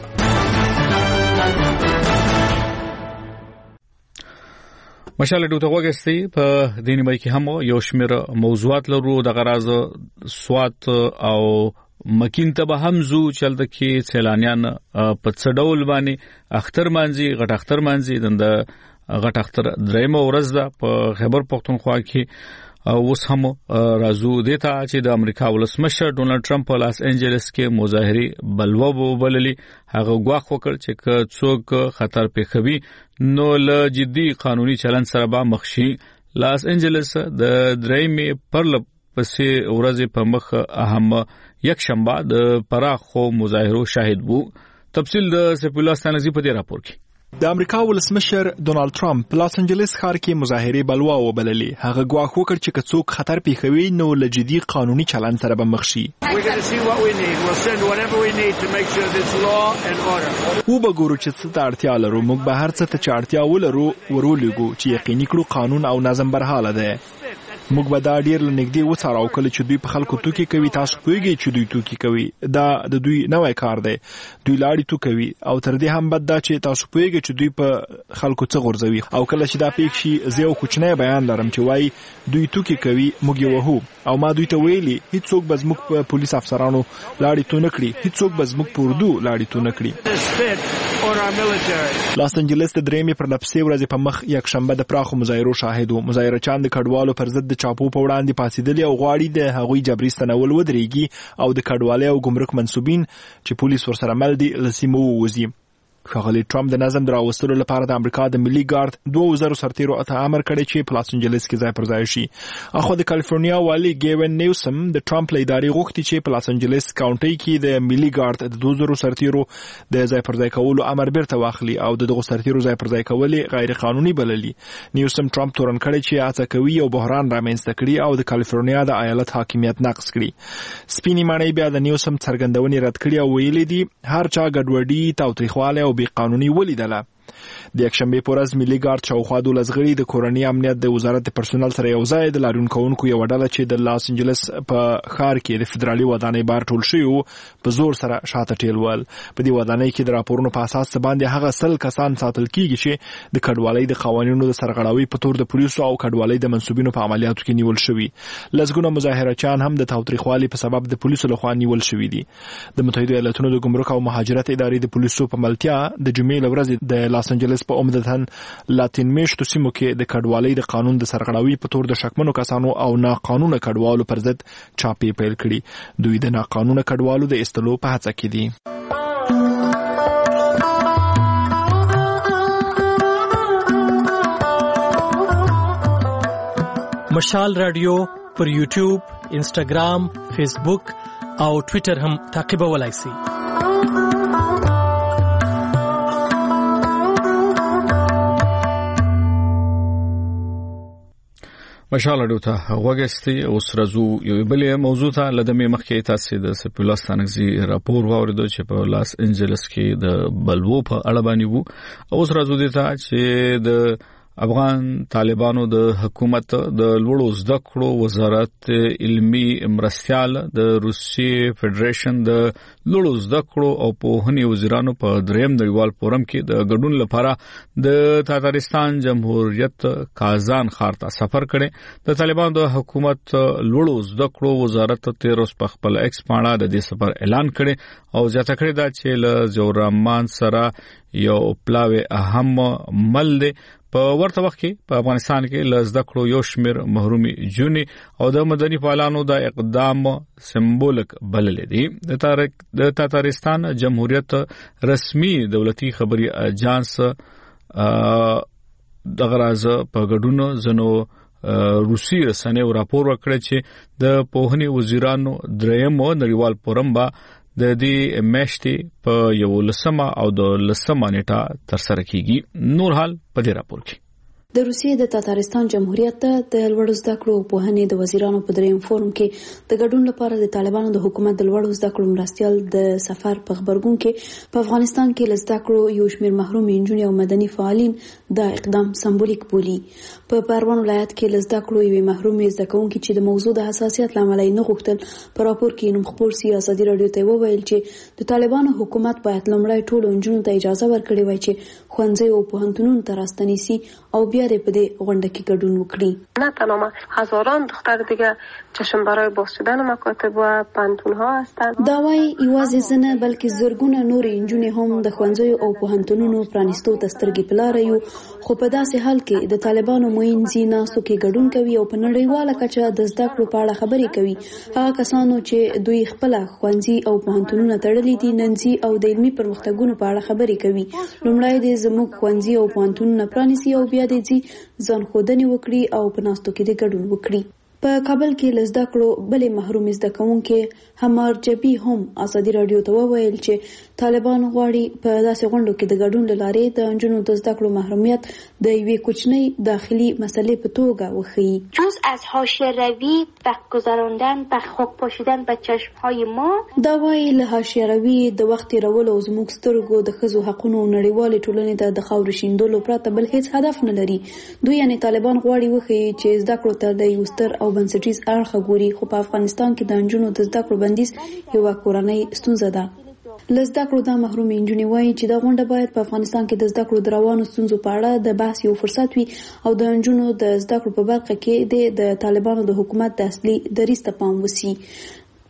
مشال ډوته وګستي په دیني مې کې هم یو شمېر موضوعات لرو. د غراز سوات او مکین ته به هم زو چلته کې سیلانیان په څډول باندې اختر مانځي، غټ اختر مانځي. د غټ اختر درېمه ورځ ده په خبر پښتونخوا کې. اوس هم راځو دیتا چې د امریکا ولسمشر ډونالد ټرمپ په لاس انجلس کې مظاهري بلوا وبللي. هغه غواخ وکړ چې که څوک خطر پیښوي نو له جدي قانوني چلن سره به مخ شي. لاس انجلس د درېمې پر پسې ورځې په مخ اهم یک شنبه د پراخو مظاهرو شاهد وو. تفصیل د سپیلا ستانزي په دې راپور کې. د امریکا ولسمشر ډونالد ټرمپ په لاس انجلس ښار کې مظاهرې بلوا وبللې. هغه غواخ وکړ چې که څوک خطر پیښوي نو له جدي قانوني چلن سره به مخ شي. و به ګورو چې څه ته اړتیا لرو. موږ به هر څه ته چې اړتیا ولرو ورولېږو چې یقیني کړو قانون او نظم برحاله ده. موږ به دا ډیر لنګدي وڅارو کله چې دوی په خلکو توکي کوي. تاسو پوهیږئ چې دوی توکي کوي، دا د دوی نوې کار دی. دوی لاړې تو کوي او تر دې هم بد دا چې تاسو پوهیږئ چې دوی په خلکو څه غورځوي. او کله چې دا پیښ شي زه یو کوچنی بیان لرم چې وایي دوی توکي کوي موږ یې وهو. او ما دوی ته ویلي هیڅوک به زموږ په پولیس افسرانو لاړې تو نه کړي، هیڅوک به زموږ په اردو لاړې تو نه کړي. لاس انجلس د درېمې پر لپسې ورځې په مخ یک شنبه د پراخو مظاهرو شاهد وو. مظاهرچان د کډوالو پر ضد د چاپو په وړاندې پاسېدلي او غواړي د هغوی جبري ستنول ودرېږي او د کډوالۍ او ګمرک منصوبین چې پولیس ورسره مل دي له سیمو ووځي. ښاغلي ټرمپ د نظم راوستلو لپاره د امریکا د ملي ګارد دوه وزرو سرتیرو ته امر کړی چې په لاس انجلس کې ځای پر ځای شي. اخو د کالیفورنیا والي ګیوین نیوسم د ټرمپ له ادارې غوښتي چې په لاس انجلس کاونټي کې د ملي ګارد د دوه وزرو سرتیرو د ځای پر ځای کولو امر بیرته واخلي او د دغه سرتیرو ځای پر ځای کول غیر قانوني بللي. نیوسم ټرمپ تورن کړی چې هڅه کوي او بحران رامنځته کړي او د کالیفورنیا د ایالت حاکمیت نقض کړي. سپینې ماڼۍ بیا د نیوسم څرګندونې رد کړي او ویلي دي هر چا ګډوډي تاوتریخواله او بې قانوني ولیدله. د یکشنبه په ورځ ملي ګارد شاوخوا دولس غړي د کورنۍ امنیت د وزارت د پرسونل سره یو ځای د لاریون کوونکو یو ډله چې د لاس انجلس په ښار کې د فدرالي ودانۍ بار ټول شوی په زور سره شاته ټیلول. په دې ودانۍ کې د راپورونو په اساس باندې هغه سل کسان ساتل کیږي چې د کډوالۍ د قوانینو د سرغړاوي په تور د پولیسو او کډوالۍ د منسوبینو په عملیاتو کې نیول شوی. لسګونه مظاهرچیان هم د تاوتریخوالي په سبب د پولیسو لخوا نیول شوی دي. د متحده ایالاتونو د ګمرک او مهاجرت ادارې د پولیسو په ملتیا د جمعې ورځ د لاس انجلس په عمدتاً لاتین میشتو سیمو کې د کډوالۍ د قانون د سرغړاوي په تور د شکمنو کسانو او ناقانونه کډوالو پر ضد چاپې پیل کړي. دوی د ناقانونه کډوالو د ایستلو په هڅه کې دي. مشال رادیو پر یوټیوب، انسټاګرام، فیسبوک او ټوئیټر هم تعقیبولای شئ. مشال رادیو ته وګورئ. اوس راځو یو بلې موضوع ته. لدمې مخکې تاسو د سپیلا ستانګزي راپور واوریدو چې په لاس انجلس کې د بلوو په اړه باندې وو. اوس راځو د ته چې د افغان طالبانو د حکومت د لوړو زده کړو وزارت علمي مرستيال د روسي فدریشن د لوړو زده کړو او پوهنې وزیرانو په دریم نړیوال فورم کې د ګډون لپاره د تاتارستان جمهوریت کازان ښار ته سفر کړي. د طالبانو د حکومت لوړو زده کړو وزارت تیر اوس په خپل ایکس باندې د دې سفر اعلان کړي او ځکه کړی دا چې له جوړمان سره یو پلاوی اهم مل دی. په ورته وخت کې په افغانستان کې لزده کړو یو شمیر محرومي جونی او د مدني فعالانو د اقدام سمبولیک بلل دي. د تارک د تاتارستان جمهوریت رسمي دولتي خبري اجانس دغه راز په ګډونو زنو روسي رسنیو راپور ورکړ چې د پوهنې وزیرانو دریم نړیوال فورم با د دې میاشتې په یو لسمه او د لسمه نیټه تر سره کیږي. نور حال په دې راپور کې د روسیې د تاتارستان جمهوریت د لوړو زده کړو پوهنې د وزیرانو په دریم فورم کې د ګډون لپاره د طالبانو د حکومت د لوړو زده کړو مرستيال د سفر په خبرګون کې په افغانستان کې لزده کړو یو شمیر محروم انجونې او مدني فعالین د اقدام سمبولیک بولی. په پروان ولایت کې لزده کړو یو محروم زده کوونکي چې د موضوع د حساسیت لامل نه غوښتل په راپور کې نوم خپور سیاسي رادیو ته وویل چې د طالبانو حکومت باید لومړی ټول انجونو ته اجازه ورکړي وای چې خوانځي او پوهنتونونو ته راستنیسي او بیا د په دې غونډه کې ګډون وکړي. نه تنها هزاران دختر دیگه چشم برای باز شدن مکاتب و پانتونها هستند. دا وايي یوازې زنه بلکې زرګونه نور انجونې هم د خوانځي او پوهنتونونو پرانیستو ته سترګې په لار یو، خو په داسې حال کې د طالبانو موینځي ناسو کې ګډون کوي او په نړیواله کچه د زده کړو په اړه خبرې کوي. هغه کسانو چې دوی خپل خوانځي او پوهنتونونه تړلي دي ننځي او د علمي پرمختګونو په اړه خبرې کوي. لومړی د زموږ خوانځي او پوهنتونونه پرانیسي او بیا د ځان خودنی وکړي او په ناستو کې د ګډون وکړي. په کابل کې لزده کړو بلې محروم زده کوونکې همار جبی هم ازادي رادیو ته وویل چې طالبان غواړي په داسې غونډو کې د ګډون لارې د انجونو د زده کړو محرومیت د یوې کوچنۍ داخلي مسلې په توګه وښیي. جز از حاشیه روی وقت گذراندن و خاک پاشیدن به چشمهای ما، دا وايي له حاشیه روی د وخت تیرولو او زموږ سترګو د ښځو حقونو نړیوالې ټولنې ته د خاورې شیندلو پرته بل هیڅ هدف نه لري. دوی یعنی طالبان غواړي وښیي چې زده کړو ته د یو ستر او بنسټیز اړخ ګوري، خو په افغانستان کې د انجونو د زده کړو بندیز یو کورنۍ ستونزه ده. لزده کړو د محروم انجونې وایي چې دا غونډه باید په افغانستان کې د زده کړو د روانو ستونزو په اړه د بحث یو فرصت وي او د انجونو د زده کړو په برخه کې د طالبانو د حکومت د اصلي دریځ ته پام وشي.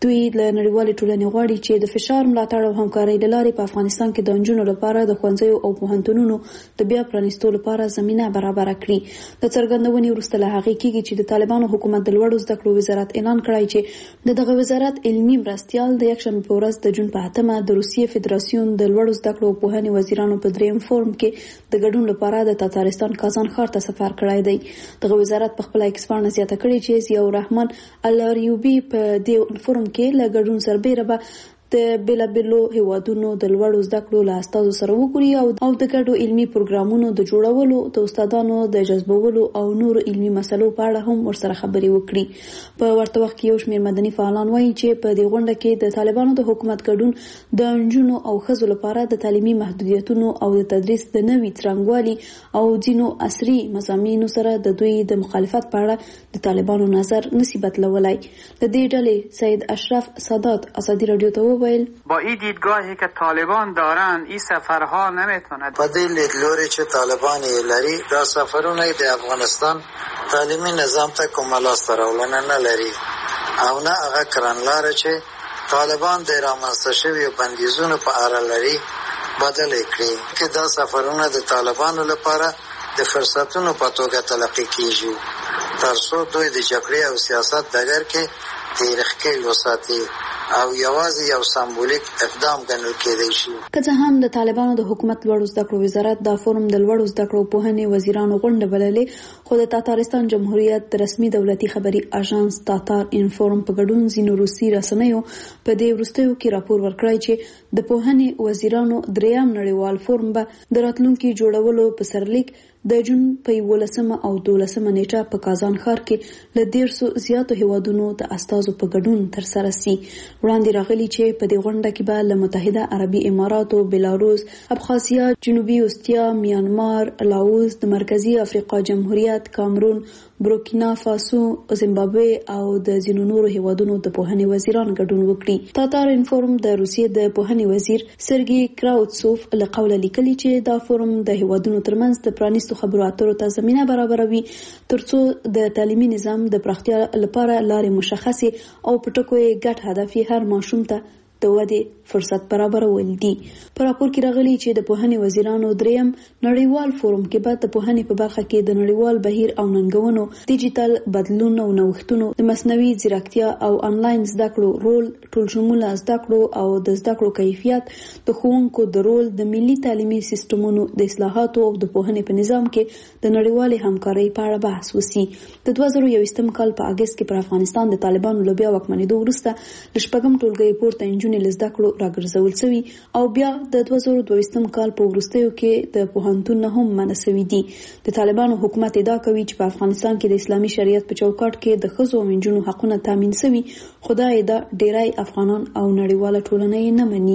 دوی له نړیوالې ټولنې غواړي چې د فشار ملاتړ او همکارۍ له لارې په افغانستان کې د نجونو لپاره د ښوونځیو او پوهنتونونو د بیا پرانیستو لپاره زمینه برابر کړي. د څرګندونې وروسته له هغې کېږي چې د طالبانو حکومت د لوړو زده کړو وزارت اعلان کړی چې د دغه وزارت علمي مرستیال د یکشنبې په ورځ د جون په اتمه د روسیې فدراسیون د لوړو زده کړو او پوهنې وزیرانو په دریم فورم کې د ګډون لپاره د تاتارستان کازان ښار ته سفر کړی دی. دغه وزارت په خپله ایکس پاڼه زیاته کړې چې ضیاء الرحمن الاریوبي په دې فورم کې له ګډون سربیره به د بیلابیلو هیوادونو د لوړو زده کړو له استازو سره وګوري او د ګډو علمي پروګرامونو د جوړولو، د استادانو د جذبولو او نور علمي مسلو په اړه هم ورسره خبرې وکړي. په ورته وخت کې یو شمېر مدني فعالان وایي چې په دې غونډه کې د طالبانو د حکومت ګډون د نجونو او ښځو لپاره د تعلیمي محدودیتونو او د تدریس د نوي څرنګوالي او ځینو عصري مضامینو سره د دوی د مخالفت په اړه د طالبانو نظر نسی بدلولی. د دې ډلې سید اشرف سادات ازادي رادیو ته با این دیدگاهی که طالبان دارن این سفرها نمیتونه با دې لیدلوري چې طالبان یې لري دا سفرونه د افغانستان تعلیمي نظام ته کومه لاسته راوړنه نه لري او نه هغه کړنلاره چې طالبان د رامنځته شویو بندیزونو په اړه لري بدل کړي چې دا سفرونه د طالبانو لپاره د فرصتونو په توګه تلقي کیږي تر څو دوی د جګړې او سیاست ډګر کې تاریخي وساتي او یوازې یو سمبولیک اقدام ګڼل کېدای شي. که څه هم د طالبانو د حکومت لوړو زده کړو وزارت دا فورم د لوړو زده کړو پوهنې وزیرانو غونډه بللې، خو د تاتارستان جمهوریت د رسمي دولتي خبري اژانس تاتار انفورم په ګډون ځینو روسي رسنیو په دې وروستیو کې راپور ورکړی چې د پوهنې وزیرانو دریم نړیوال فورم به د راتلونکي جوړولو په سرلیک د جون په یولسمه او دولسمه نیټه په کازان ښار کې له دیرسو زیاتو هیوادونو د استازو په ګډون ترسره سي. وړاندې راغلي چې په دې غونډه کې به له متحده عربي اماراتو، بلاروس، ابخازیا، جنوبي اوستیا، میانمار، لاوس، د مرکزی افریقا جمهوریت، کامرون، بورکینا فاسو، زیمبابوې او د ځینو نورو هیوادونو د پوهنې وزیران ګډون وکړي. تاتار انفورم د روسیې د پوهنې وزیر سرګي کراوتسوف له قوله لیکلي چې دا فورم د هیوادونو ترمنځ د پرانیستو خبرو اترو ته زمینه برابروي ترڅو د تعلیمي نظام د پراختیا لپاره لارې مشخصې او په ټکو یې ګډ هدف یې هر ماشوم ته د ودې فرصت برابرول دي. په راپور کې راغلي چې د پوهنې وزیرانو دریم نړیوال فورم کې به د پوهنې په برخه کې د نړیوال بهیر او ننګونو، ډیجیټل بدلون او نوښتونو، د مصنوعي ځیرکتیا او انلاین زده کړو رول، ټول شموله زده کړو او د زده کړو کیفیت، د ښوونکو د رول، د ملي تعلیمي سیستمونو د اصلاحاتو او د پوهنې په نظام کې د نړیوالې همکارۍ په اړه بحث وسی. د دوه زره یوویشتم کال په اگست کې پر افغانستان د طالبانو له بیا واکمنېدو وروسته له شپږم ټولګي پورته نجونې له زده کړو راګرځول شوي او بیا د دوه زره دویشتم کال په وروستیو کې د پوهنتون نه هم منع شوي دي. د طالبانو حکومت ادعا کوي چې په افغانستان کې د اسلامي شریعت په چوکاټ کې د ښځو او نجونو حقونه تامین شوي، خو دا ادعا ډیری افغانان او نړیواله ټولنه یې نه مني.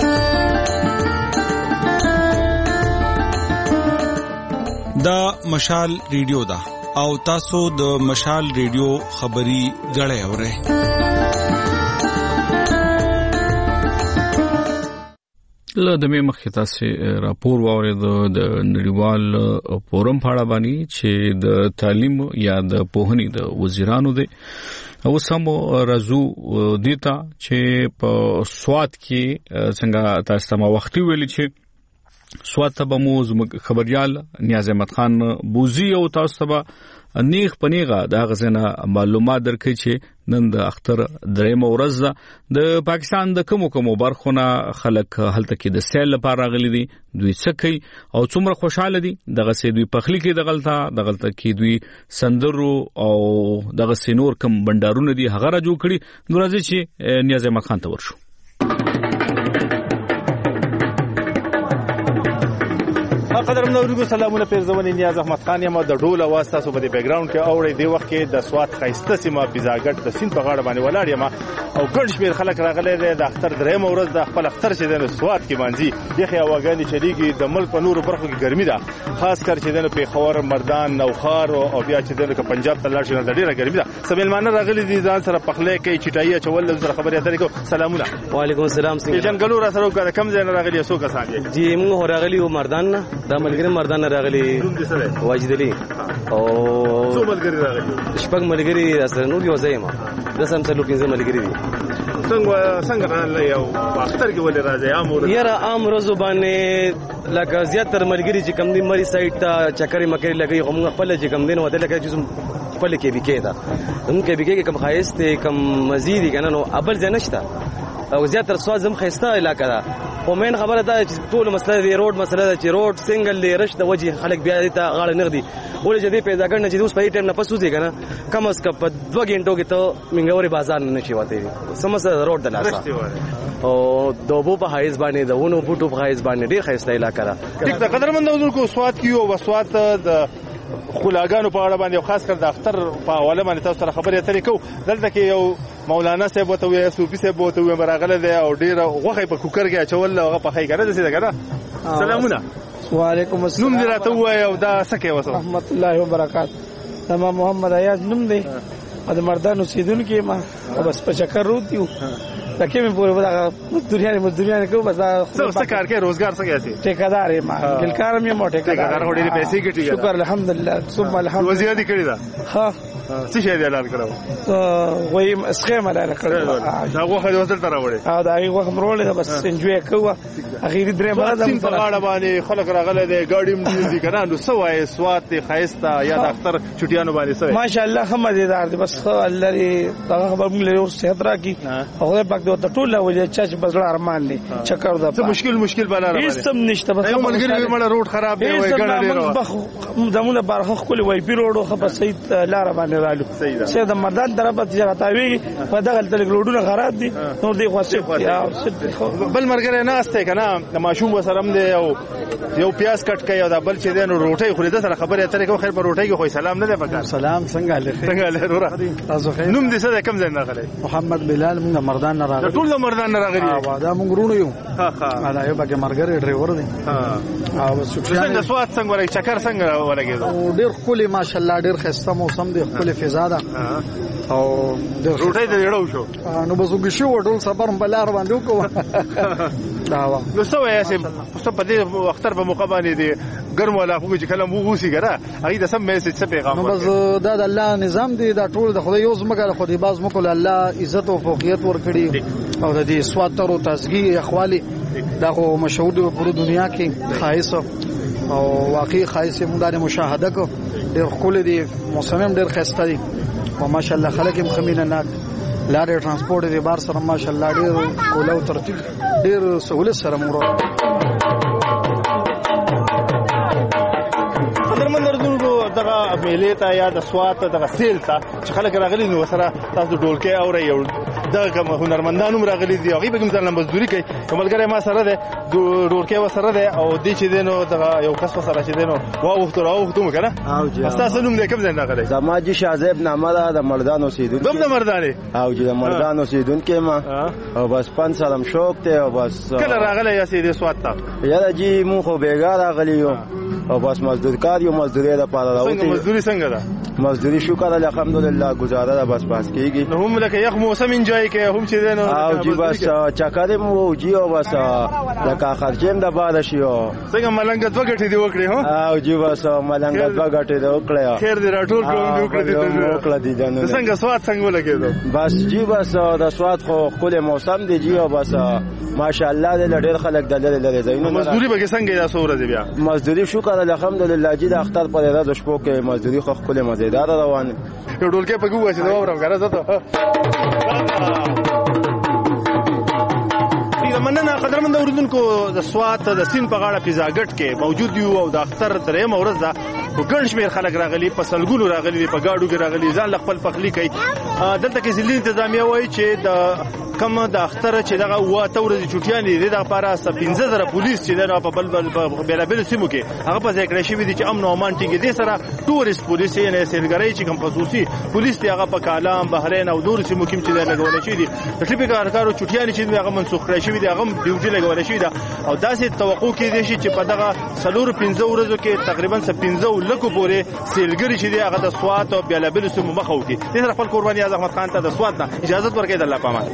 دا مشال ریډیو ده او تاسو د مشال ریډیو خبري غړې اورئ. له دمه مخکې تاسو راپور واورید د نړیوال فورم په اړه باندې چې د تعلیم یا د پوهنې د وزیرانو دی او سم رازو دیتا چې په سواد کې څنګه تاسو ته وختي ویل چې سواد ته به مو خبريال نیاز احمد خان بوزي او تاسو ته نیغ پنیغه د غزنه معلومات درکې چې نن د اختر درېمه ورځ ده د پاکستان د کومو کومو برخونه خلک هلته کې د سیل لپاره راغلي دي، دوی څه کوي او څومره خوشاله دي. دغه سي دوی پخلی کې د غلطه د غلطه کې دوی سندرو او دغه سينور کم بندارونه دي هغه را جوړ کړي. نو راځي چې نیاز احمد خان ته ورشو. قدرمنو ورګو سلامونه پیرزونه نیاز احمد خان یم د ډول اواز تاسو په بیک گراوند کې اوري. دی وخت کې د سواد خایسته سیمه بيزاګټ د سین په غاړه باندې ولاړ یم او ګڼ شمیر خلک راغلي دي د اختر درېم ورځ د خپل اختر چې د سواد کې باندې یخي اواګانی چلیږي. د ملک په نورو برخو کې ګرمي ده، خاص کر چې د پیښور، مردان، نوخار او بیا چې د پنجاب ته لاړ شي د ډیره ګرمي ده. سبیلمانه راغلي دي ځان سره پخلې کوي، چټایي چول سره خبرې اترې کو. سلامونه. وعلیکم السلام. څنګه جنګلو را سره وکړه کم ځای نه راغلي سو کسان دي؟ جی موږ راغلي و مردان نه، د ملګری مردان راغلي واجدلی او څو ملګری راغلي؟ شپږ ملګری سره نور یو ځای ما د سم څلور پنځه ملګری دي. څنګه څنګه راغلی یو اختر کې ولې راځي عام ورځ؟ یاره عام ورځ باندې لکه زیاتره ملګری چې کم دي مری سایت ته چکرې مکرې لګي هم خپل چې کم دین وته لکه چې خپل کې بي کې دا هم کې بي کې کم خایسته کم مزيدي کنه نو ابل ځای نشته او زیاتره سواد زم خایسته علاقه ده. او مین خبره ده چې ټول مسله دی روډ مسله ده چې روډ سنگل دی رش د وجه خلک بیا دې ته غاړه نغدي ولې چې دې پیدا کړنه چې اوس په ټیم نه پسوځي کنه کم از کم په دوه غنټو کې ته منګوري بازار نه شي وته سمسه روډ د لاسه او دوبو په حایز باندې د ونو بوټو په حایز باندې ډیر خایسته علاقه ده. ټیک ده قدرمن حضور کو سواد کیو وسواد د خلاګانو په اړه باندې خاص کر د اختر په حواله باندې تاسو سره خبرې اترې کوو. دلته کې یو مولانا صاحب وته وي صوفي صاحب وته وي براغله دی او ډیر غوخه په کوکر کې اچول هغه په خای کنه دسه کنه. سلامونه وعلیکم السلام. نوم دې راته وای او دا سکه وسو رحمت الله وبرکات. تمام محمد ایاز نوم دی د مردانو سیدونکو ما بس په چکر روتیو تکه مې پوره ودا مزدوریان مزدوریان کو بس څه کار کې روزګار څه کوي؟ ټیکادار ما ګلکار مې مو ټیکادار غوډې پیسې ګټي. شکر الحمدلله ثم الحمد. وزیر دې کړی دا؟ ها څه شي دې اعلان کړو؟ وای اسخه اعلان کړو دا غوخه دې وصل تر وړي. ها دا غوخه مرولې بس انجوي کوه اخیری درې بعد هم په غاړه باندې خلک راغله دي ګاډي مې دي کنه نو سوای سوات خایستا یا د اختر چټیانو باندې سوای ماشاءالله هم مزیدار دي بس الله دې دا خبر موږ له صحت راکې او پاک دې ته ټول ولې چې بس ارمان لې چکر دا څه مشکل مشکل بلا راځي هیڅ هم نشته بس یو ملګری مړه روډ خراب دی وای ګڼه ډیرو زمونه بارخه خپل وای پی روډو خو صحیح لار باندې رالو سه د مردان طرف ته راتاوي په دغه تل روډونه خراب دي نور دی خاصه بل مرګره نه استه کنه د ماشوم وسرم دی او یو پیاز کټ کوي او دا بل چې دی نو روټي خوري د سره خبره اترې کو خیر په روټي کې خو سلام نه دی پکار. سلام څنګه له څنګه له روره تاسو خیر نوم دې څه کم ځای نه غلې؟ محمد بلال موږ مردان نه راغلي. ټول مردان نه راغلي. ها دا موږ رونو یو. ها ها دا یو بګه مرګره ډرایور دی. ها او څنګه سواد څنګه ورای چکر څنګه ورګي؟ ډیر خولي ماشاءالله ډیر خسته موسم دی خپل فضا ده او د روټي دې ډړو شو نو بزوګ شو ټول صبر بلار باندې وکړو دا وا نو څه وایي چې په دې اختر په موقع باندې دي ګرم ولا خو چې کلم وګوسی ګره هغه د سم میسج څه پیغام نو بس دا د الله نظام دی دا ټول د خدای یو زمګه خدای باز مکول الله عزت او فوقیت ورکړي او د دې سواتر او تازګي اخوالي دا خو مشهور دی په دنیا کې خاص او واقعي خاص موږ د مشاهده کو ډېر خپل دي موسم ډېر خسته دي او ماشاءالله خلک هم خمینه نه لارې ترانسپورت دی بار سره ماشاءالله ډېر کولو ترتیب ډېر سہولت سره مور دغه میلې ته یا د سوات دغه سیل ته چې خلک راغلي نو سره تاسو ډولکې اوري یو دغه کوم هنرمندانو راغلي دي هغه به کوم ځل مزدوري کوي کوملګری ما سره ده ډولکې و سره ده او دې چې دینو دغه یو کس سره چې دینو واو ختو راو ختو کنه او جی تاسو نوم دې کوم ځای راغلي؟ زماجي شاذب نامه ده د مردانو سیدون دوم د مردانه او چې د مردانو سیدون کې ما او بس پن سلام شوق ته او بس کله راغلی یا سیدې سوات ته یا جی مو خو بیګار راغلی یو او بس مزدور کار یو مزدوري د پاره راوتی. څنګه مزدوري څنګه ده؟ مزدوري شکر الحمدلله گزاره ده بس پاس کیږي. نو هم لکه یخ موسم انجوای کوي هم چې دینو او جی بس چکرې مو جی او بس لکه خرچم د باد شي او څنګه ملنګ دوه غټې دی وکړي هو او جی بس ملنګ دوه غټې دی وکړي خیر دې راټول کوم دی وکړي دې وکړه دي جنو څنګه سواد څنګه ولګېدو؟ بس جی بس د سواد خو خپل موسم دی جی او بس ماشاءالله دې ډېر خلک دلته لري زینو مزدوري به څنګه یا سوره دی بیا مزدوري شکر الحمدلله جی د اختر پر راز شپو کې مزدوري خو خپل مزیدار روان یو ډولکې په ګوښه دا اورم کنه زه ته مننه قدرمن اوریدونکو د سوات د سین په غاړه پیزاګټ کې موجود یو او د اختر درې مورز ده ګڼ شمېر خلک راغلي په سلګونو راغلي په گاډو کې راغلي ځان خپل پخلی کوي دلته کې ځلې انتظامیه وایي چې د کوم د اختر چې دغه واته ورځې چټیان دي دغه لپاره پنځه زره پولیس چې دغه په بل بل بیلابل سیمو کې هغه په ځای کړی شوی دي چې امن او امان ټینګي دي سره ټوریست پولیس یې نه سیلګری چې کوم خصوصي پولیس دی هغه په کالام بحرین او نور سیمو کې چې لګول شي دي تقریبا کارکارو چټیان چې هغه منسوخ کړی شوی دي هغه ډیوټي لګول شي دا او داسې توقع کې دي چې په دغه سلور پنځه ورځو کې تقریبا پنځه لکو پورې سیلګری چې دی هغه د سوات او بیلابل سیمو مخ وکړي د خپل قرباني احمد خان ته د سوات نه اجازه ورکړي د الله پامان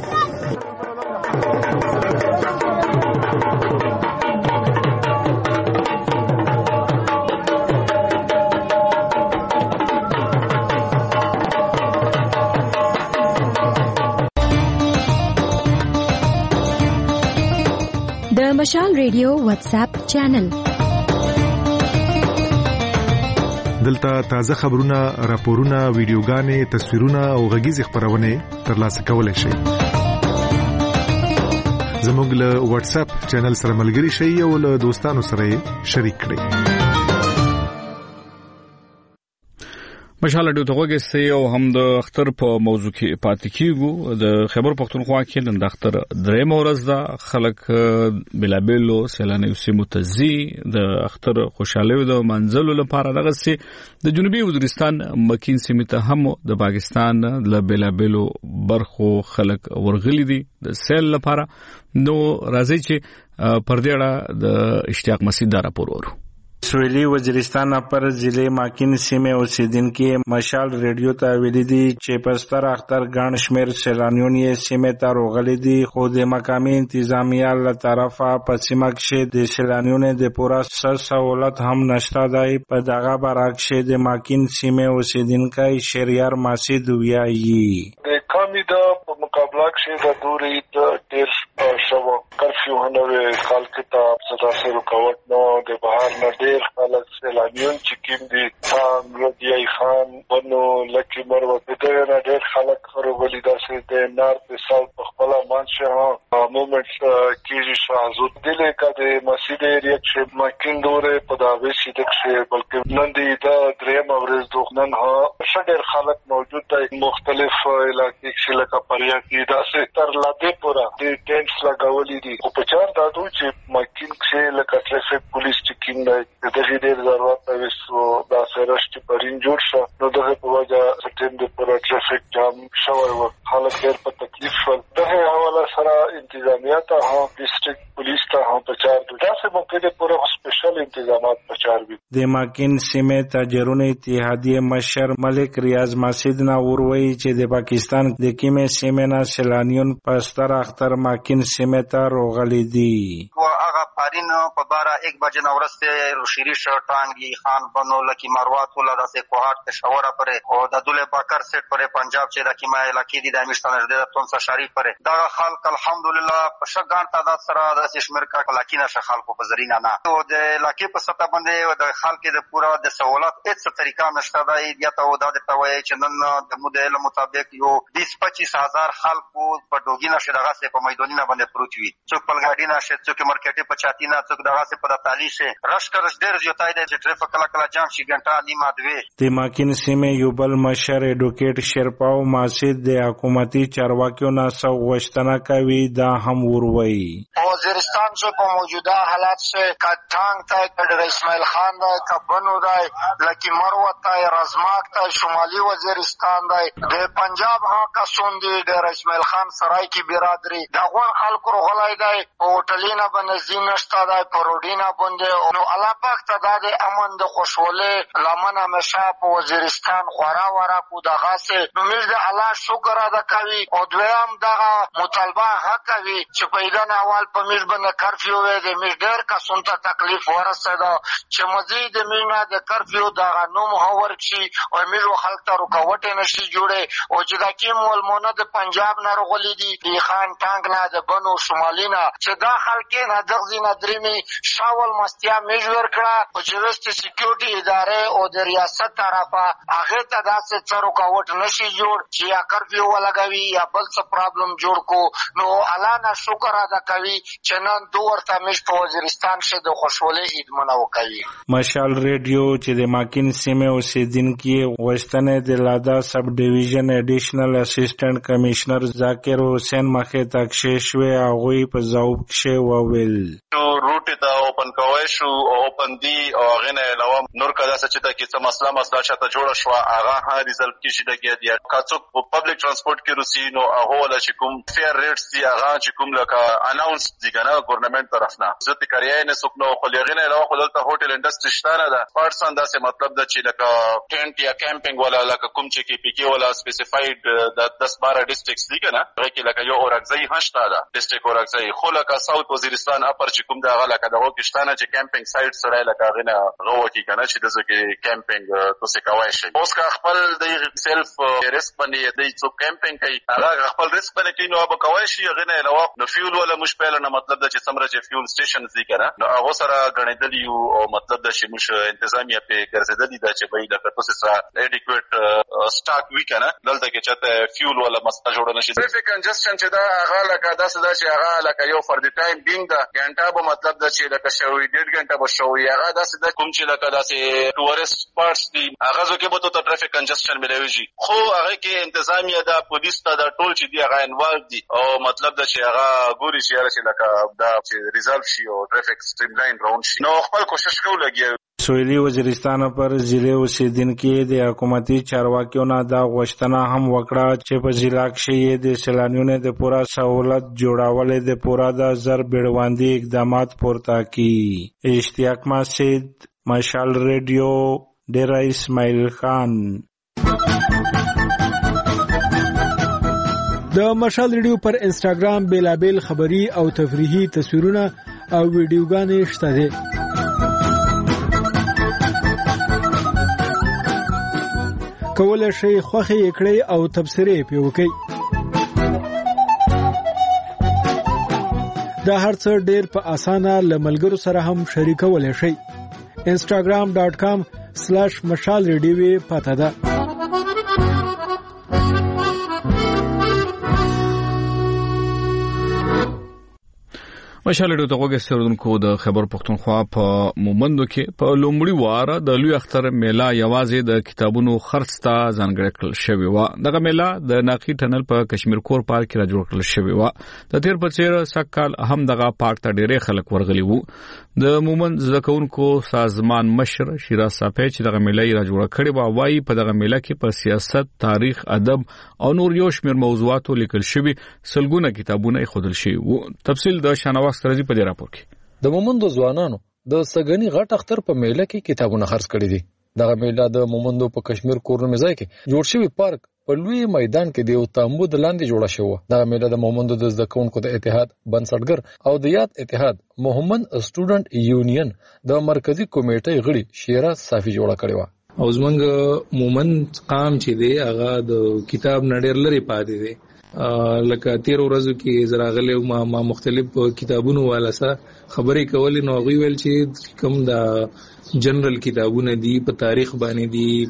مشال ریډیو واتس اپ چینل. دلته تازه خبرونه، راپورونه، ویډیوګانې، تصویرونه او غږیزې خبرونه ترلاسه کولای شئ. زموږ له واتس اپ چینل سره ملګري شئ او له دوستانو سره شریک کړئ. مشال ډیو ته وګورئ او هم د اختر په موضوع کې پاتې کیږو. د خیبر پختونخوا کې د اختر درې مورز دا خلک بلابلو سیلانیو سیمو ته ځي د اختر خوشاله د منځلو لپاره. دغه سي د جنوبي وزیرستان مکین سیمه ته هم د پاکستان له بلابلو برخو خلک ورغلي دي د سیل لپاره. نو راځي چې پر دې اړه د اشتیاق مسعود دا راپور ورو. سویلی وزیرستان پر ضلع ماکین سیمه اوسیدونکو مشال ریډیو ته ویلي دي چې پستر اختر ګڼ شمېر سیلانیان یې سیمه ته راغلي دي، خو د مقامي انتظامیه له طرفه په سیمه کې د سیلانیانو د پوره سہولت هم نشته دی. په دغه برعکس د ماکین سیمه اوسیدونکو شریار مسعود وایي کمی دا په مقابله کې د دوري د ډیر شوه کرفیو هنوي خلک ته څه رکاوټ نو د بهر نه ډیر خلک سیلانیان چې کوم دي خان رضی خان بنو لکی مروه دغه نه ډیر خلک خروغلي داسې د نارت ساوث په خپل مانشه موومنټس کیږي شاهزود دله کده مسجد ایریا چې مکین دوره په داوی سیده کې بلکې نن دی دا دریم اورز دوغنن ها شډر خلک موجود دي مختلف علاقې کې لکه پریا کې داسې تر لاته پورا د ټینټس لګولې دي. او په چار دادو چې مکین کې لکه ټریفیک پولیس چیکینګ دی دغه ډیر ضرورت دی سو دا سرشت پرین جوړ شو نو دغه په وجه سټیم د پورا ټریفیک جام شوی و خلک ډیر په تکلیف شول. دغه حواله سره انتظامیه ته هم ډیسټریکټ پولیس ته هم په چار دو داسې موقع د پورا سپیشل انتظامات په چار وي. د ماکین سیمه تاجرون اتحادیه مشر ملک ریاض مسعود نا وروي چې د پاکستان د کیمه سیمه نه سیلانیون پستر اختر ماکین سیمه ته راغلي دي. هغه پارین په بارا یک بجې نو ورسته روشيري شټانګي خان بنو لکی مروات ولا داسې کوهات ته شاوره پره او د دوله باکر سیټ پره پنجاب چې د کیمه علاقې دي د امشتان د تونسا شریف پره دا خلک الحمدلله په شګان تعداد سره د شمیر کا لکینه ش خلکو په زرینا نه او د لکې په سطح باندې د خلک د پورا د سہولت هیڅ طریقه نشته دی. یا ته دا د توای چې نن د مودیل مطابق یو بیس پچیس هزار خلکو په ډوګینه شدغه سه په میدانینه باندې پروت وي، څوک پلګاډینه شه څوک مارکیټه په چاتینا څوک دغه سه په تعالی شه رش کرش ډیر زیاتای دی چې ټریفیک کله کله جام شي ګنټه نیمه دوی. د ماکین سیمه یو بل مشر ایډوکیټ شرپاو مسعود د حکومتي چارواکیو نه سو غوښتنه کوي دا هم وروي. وزیرستان چې په موجوده حالات سے کټانګ ته ډېر اسماعیل خان دا کبنو دا لکی مروه ته رزماک ته شمالي وزیرستان دا د پنجاب ها کا سوندي ډېر اسماعیل خان سرای کی برادری دا غون خلکو غلای دی هوټلینا باندې نشته دا پروډینا باندې نو الله پاک ته د امن د خوشاله لمن همیشه په وزیرستان خورا ورا کو دغه سه نو موږ د الله شکر ادا کوي او دویم دغه مطالبه حق کوي چې پیدا نه اول په موږ باندې کرفیو وې د موږ ډېر کا سنت تکلیف ورسېدا چې مزید مینا د کرفیو دغه نوم هور شي او موږ خلک ته رکاوټ نشي جوړه او چې دا کې مولمونه د پنجاب نه رغولې دي د خان ټانګ نه د بنو شمالینه چې دا خلک نه دغزي نه درمي شاول مستیا میجور کړه او چې وست سکیورټي ادارې او د ریاست طرفه هغه ته داسې څه رکاوټ نشي جوړ چې یا کرفیو ولګوي یا بل څه پرابلم جوړ کو نو الله نه شکر ادا کوي چې نن دوه ورته مش په وزیرستان شه د خوشاله عيد منو کوي. مشال ریډیو چې د ماکین سیمه اوسیدونکو وشتنه د لادا سب ډیویژن اډیشنل اسسټنټ کمشنر ذاکر حسین مخه تکشش و هغه په ځواب کې وویل روټ ته اوپن کوي شو اوپن دی او غنه علاوه نور کدا څه چې ته کې څه مسله مسله شته جوړ شو هغه ها ریزلټ کې شي دګیا دی کاڅو په پبلک ترانسپورت کې روسي نو هغه ولا چې کوم فیر ریټس دی هغه چې کوم لکه اناونس دی کنه ګورنمنت طرف نه ځکه کاریه نه سکنو خو لغنه علاوه خو دلته هوټل انډستری شته نه ده پرسن داسې مطلب دا چې لکه ټینټ یا کیمپینګ ولا لکه کوم چې کې پی کې ولا سپیسیفاید د دس بارہ ډیسټریکټس دی کنه هغه کې لکه یو اورګزای هشته ده ډیسټریکټ اورګزای خو لکه ساوث وزیرستان اپر چې کوم دا هغه لکه لکه دغه کښتانه چې کیمپینګ سایټ سره لکه غنه غو کې کنه چې دغه کې کیمپینګ تاسو کوی شئ. اوس کا خپل د سیلف ریسک باندې د څو کیمپینګ کوي هغه خپل ریسک باندې کوي نو به کوی شي غنه علاوه نو فیول ولا مش په لنه مطلب د چې سمره چې فیول سټیشنز دي کنه نو هغه سره غنیدلی او مطلب د چې مش انتظامیه په ګرځیدلی دا چې به د تاسو سره اډیکویټ سټاک وی کنه دلته کې چې فیول ولا مسته جوړ نشي. ټریفیک کنجسشن چې دا هغه لکه دا څه دا چې هغه لکه یو فور د ټایم بینګ دا ګنټه به مطلب د چې لکه شوی ډېر ګنټه به شوی هغه دا څه د کوم چې لکه دا چې ټورست پارټس دي هغه ځکه به ته ټریفیک کنجسشن ملويږي خو هغه کې انتظامیه دا پولیس ته دا ټول چې دی هغه انوالو دي او مطلب دا چې هغه ګوري چې هغه چې لکه دا چې ریزالو شي او ټریفیک سټریم لاین راوند شي نو خپل کوشش کوو لګي. سویلی وزیرستان پر ضلع اوسیدونکو د حکومتي چارواکیو نه دا غوښتنه هم وکړه چې په ضلع کې د سیلانیانو د پوره سہولت جوړولو د پوره د زر بیړوندي اقدامات پورته کړي. اشتیاق مسجد، مشال ریډیو، ډیرا اسماعیل خان. د مشال ریډیو پر انسټاګرام بیلابیل خبری او تفریحي تصویرونه او ویډیوګانې شته دي. کولای شئ خوښي کړئ او تبصرې پې وکړئ. دا هر څه ډېر په اسانه له ملګرو سره هم شریکولی شئ. انسټاګرام ډاټ کام سلاش مشال ریډیو پته ده. مشال ریډیو ته غوږ ایښودونکو د خیبر پښتونخوا په مومندو کې په لومړي واره د لوی اختر میله یوازې د کتابونو خرڅ ته ځانګړې کړل شوې وه. دغه میله د ناقي ټنل په کشمیر کور پارک کې را جوړ کړل شوې وه. د تیر په څېر سږکال هم دغه پارک ته ډېری خلک ورغلي وو. د مومند زده کوونکو سازمان مشر شیراز صافی چې دغه میله یې را جوړه کړې وه وایي په دغه میله کې په سیاست، تاریخ، ادب او نور یو شمېر موضوعاتو لیکل شوي سلګونه کتابونه ایښودل شوي وو. تفصیل د شانواز سترځي په دې راپور کې. د مومندو ځوانانو د سګنی غټ اختر په میله کې کتابونه خرڅ کړي دي. دغه میله د مومندو په کشمیر کور نومي ځای کې جوړ شوی پارک په لوی میدان کې د یو تامبو د لاندې جوړه شوه. دغه میله د مومندو د زده کوونکو د اتحاد بنسټګر او د یاد اتحاد مومند سټوډنټ یونین د مرکزی کمیټې غړي شیراز صافی جوړه کړې وه. او زمونږ مومند قام چې دی هغه د کتاب نړیر لري پاتې دی. لکه تیر ورځو کې زراغله ما, ما مختلف کتابونو والا سره خبرې کولې نو غوي ویل چې کوم د جنرال کتابونه دي په تاریخ باندې دي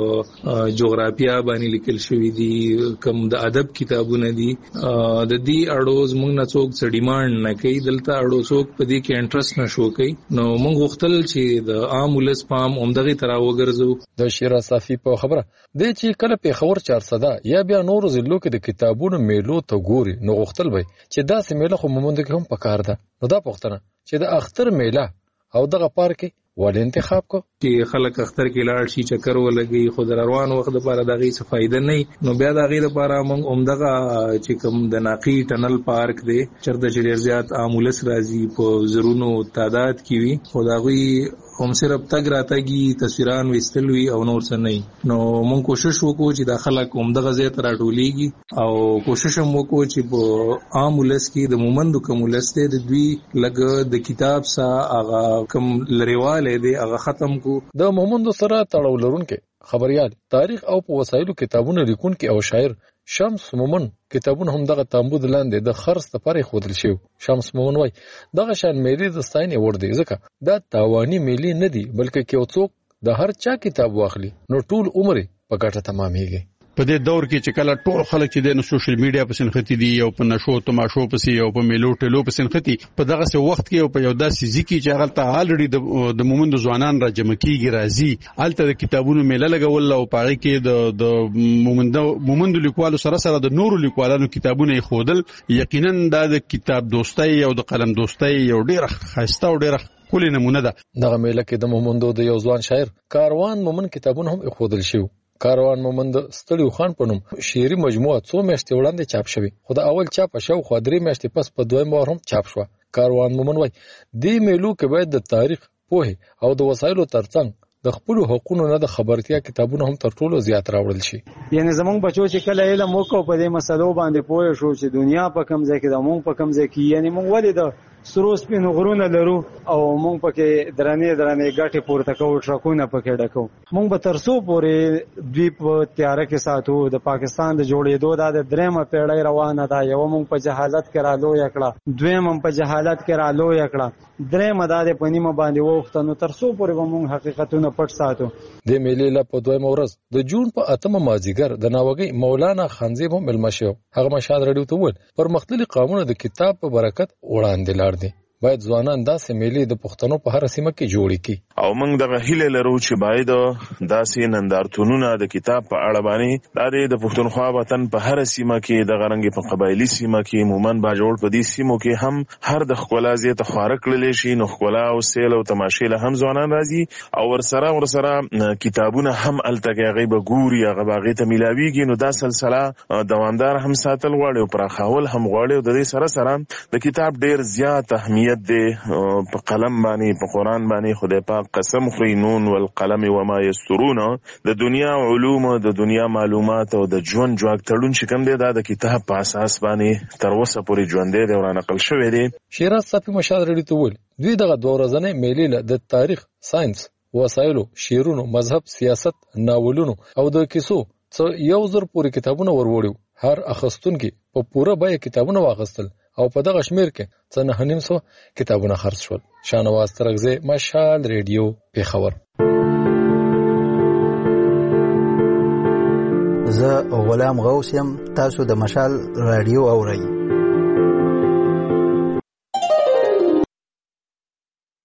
په جغرافیا باندې لیکل شوی دي کوم د ادب کتابونه دي د دې اړو زموږ نه څوک څه ډیماند نه کوي دلته اړو څوک په دې کې انټرست نشو کوي نو موږ غوښتل چې د عام ولس پام اومدغه ترا وګرځو. د شیراز صافی په خبره د چې کله په خبر چار صدا یا بیا نور ضلعو کې د کتابونو میلو ته ګوري نو غوښتل وي چې دا سه میله خو مومند کې هم پکار ده. نو دا پوښتنه چې د اختر میله او دغه پارک ولې انتخاب کو چې خلک اختر کې لاړ شي چکر ولګي خو د روان وخت لپاره دغه څه فائدہ نه نو بیا دغه لپاره موږ اومدغه چې کوم د ناقي ټنل پارک دی چرته چې ډیر زیات عامولس راځي په زرونو تعداد کې وي خو دغه هم صرف تګ راتګي تصویران وستلوي او نور څه نه نو موږ کوشش وکړو چې د خلک اومدغه ځای ته راټولېږي او کوشش هم وکړو چې په عامولس کې د مومندو کومولس ته د دوی لګ د کتاب سره هغه کوم لریواله دی هغه ختم کو. د مومندو سره تړاو لرونکي خبريال تاریخ او په وسایلو کتابونه لیکونکي او شاعر شمس مومن کتابونه هم دغه تامبو د لاندې د خرڅ لپاره خودل شو. شمس مومن وای دغه شان میلې د ستاینې ور دي ځکه دا تاوانی میلې نه دي بلکې کې څوک د هر چا کتاب واخلي نو ټول عمر په ګټه تمامېږي. په دې دور کې چې کله ټول خلک چې د سوشل میډیا په سنختي دي او په نشو تماشو پسې او په میلو ټلو په سنختي په دغه څه وخت کې او په یو داسې ځکه چې هغه ته الریډي د مومند ځوانان را جمع کیږي راځي الته د کتابونو میله لګول او پاره کې د د مومند مومند لیکوالو سره سره د نورو لیکوالانو کتابونه خودل یقینا د کتاب دوستۍ او د قلم دوستۍ یو ډیر خاصه او ډیر کلی نمونه ده. دغه میله کې د مومندو د یو ځوان شاعر کاروان مومن کتابونه هم خودل شو. کاروان مومند ستړیو خان په نوم شعري مجموعه څو میاشتې وړاندې چاپ شوی خو د اول چاپ شو خو درې میاشتې پس په دویم وار هم چاپ شو. کاروان مومن وای دې میلو کې باید د تاریخ پوهه او د وسایلو ترڅنګ د خپل حقوقو نه د خبرتیا کتابونه هم تر ټولو زیات راوړل شي. یعنی زمونږ بچو چې کله علم وکړو په دې مسلو باندې پوه شو چې دنیا په کوم ځای کې د مونږ په کوم ځای کې یعنی مونږ ولې د سرو سپینو غرونه لرو او مونږ پکې درنې درنې ګټې پورته کوو ټرکونه پکې ډکو مونږ به تر څو پورې دوی په تیاره کې ساتو د پاکستان د جوړېدو دا د درېمه پیړۍ روانه ده یو مونږ په جهالت کې را لویه کړه دویم هم په جهالت کې را لویه کړه درېمه دا د په نیمه باندې ووښته نو تر څو پورې به مونږ حقیقتونه پټ ساتو. د میلې لا په دویمه ورځ د جون په اتمه مازدیګر د ناوګۍ مولانا خانزیب هم مېلمه شو. هغه مشال رادیو ته وویل پرمختللي قومونه د کتاب په برکت وړاندې لاړ دي. باید ځوانان داسې میلې د پښتنو په هر سیمه کې جوړې کړي او موږ دغه هیله لرو چې باید داسې نندارتونونه د کتاب په اړه باندې د پښتونخوا وطن په هر سیمه کې د غرنګ په قبایلی سیمه کې مومن با جوړ په دې سیمو کې هم هر د خپل ازیت خوارق کړل شي نو خپل او سیل او تماشې له هم ځوانان راځي او ورسره ورسره کتابونه هم التګي غیب ګوري هغه باغې ته ملاويږي نو دا سلسله دوامدار هم ساتل غواړي او پرخاول هم غواړي او د دې سره سره د کتاب ډیر زیات اهمیت دی په قلم باندې په قران باندې خدای پاک قسم خوري نون والقلم وما يسرون د دنیا علوم د دنیا معلومات او د ژوند جوړ تړون چې کوم دی دا د کتاب په اساس باندې تر اوسه پورې ژوند دی او نقل شوی دی. شیراز صافي مشال رډي ته ویل دوی دغه دوه ورځې میلې د تاریخ ساينس وسایلو شیرونو مذهب سیاست ناولونو او د کیسو څو یو زر پورې کتابونه وروړو هر اخستونکو په پوره بای کتابونه واغستل او په دغه شمیر کې څه نه نیم سو کتابونه خرڅ شول. شانواز ترغزه مشال ریډیو پیښور. زه غلام غوث یم تاسو د مشال رادیو اورئ.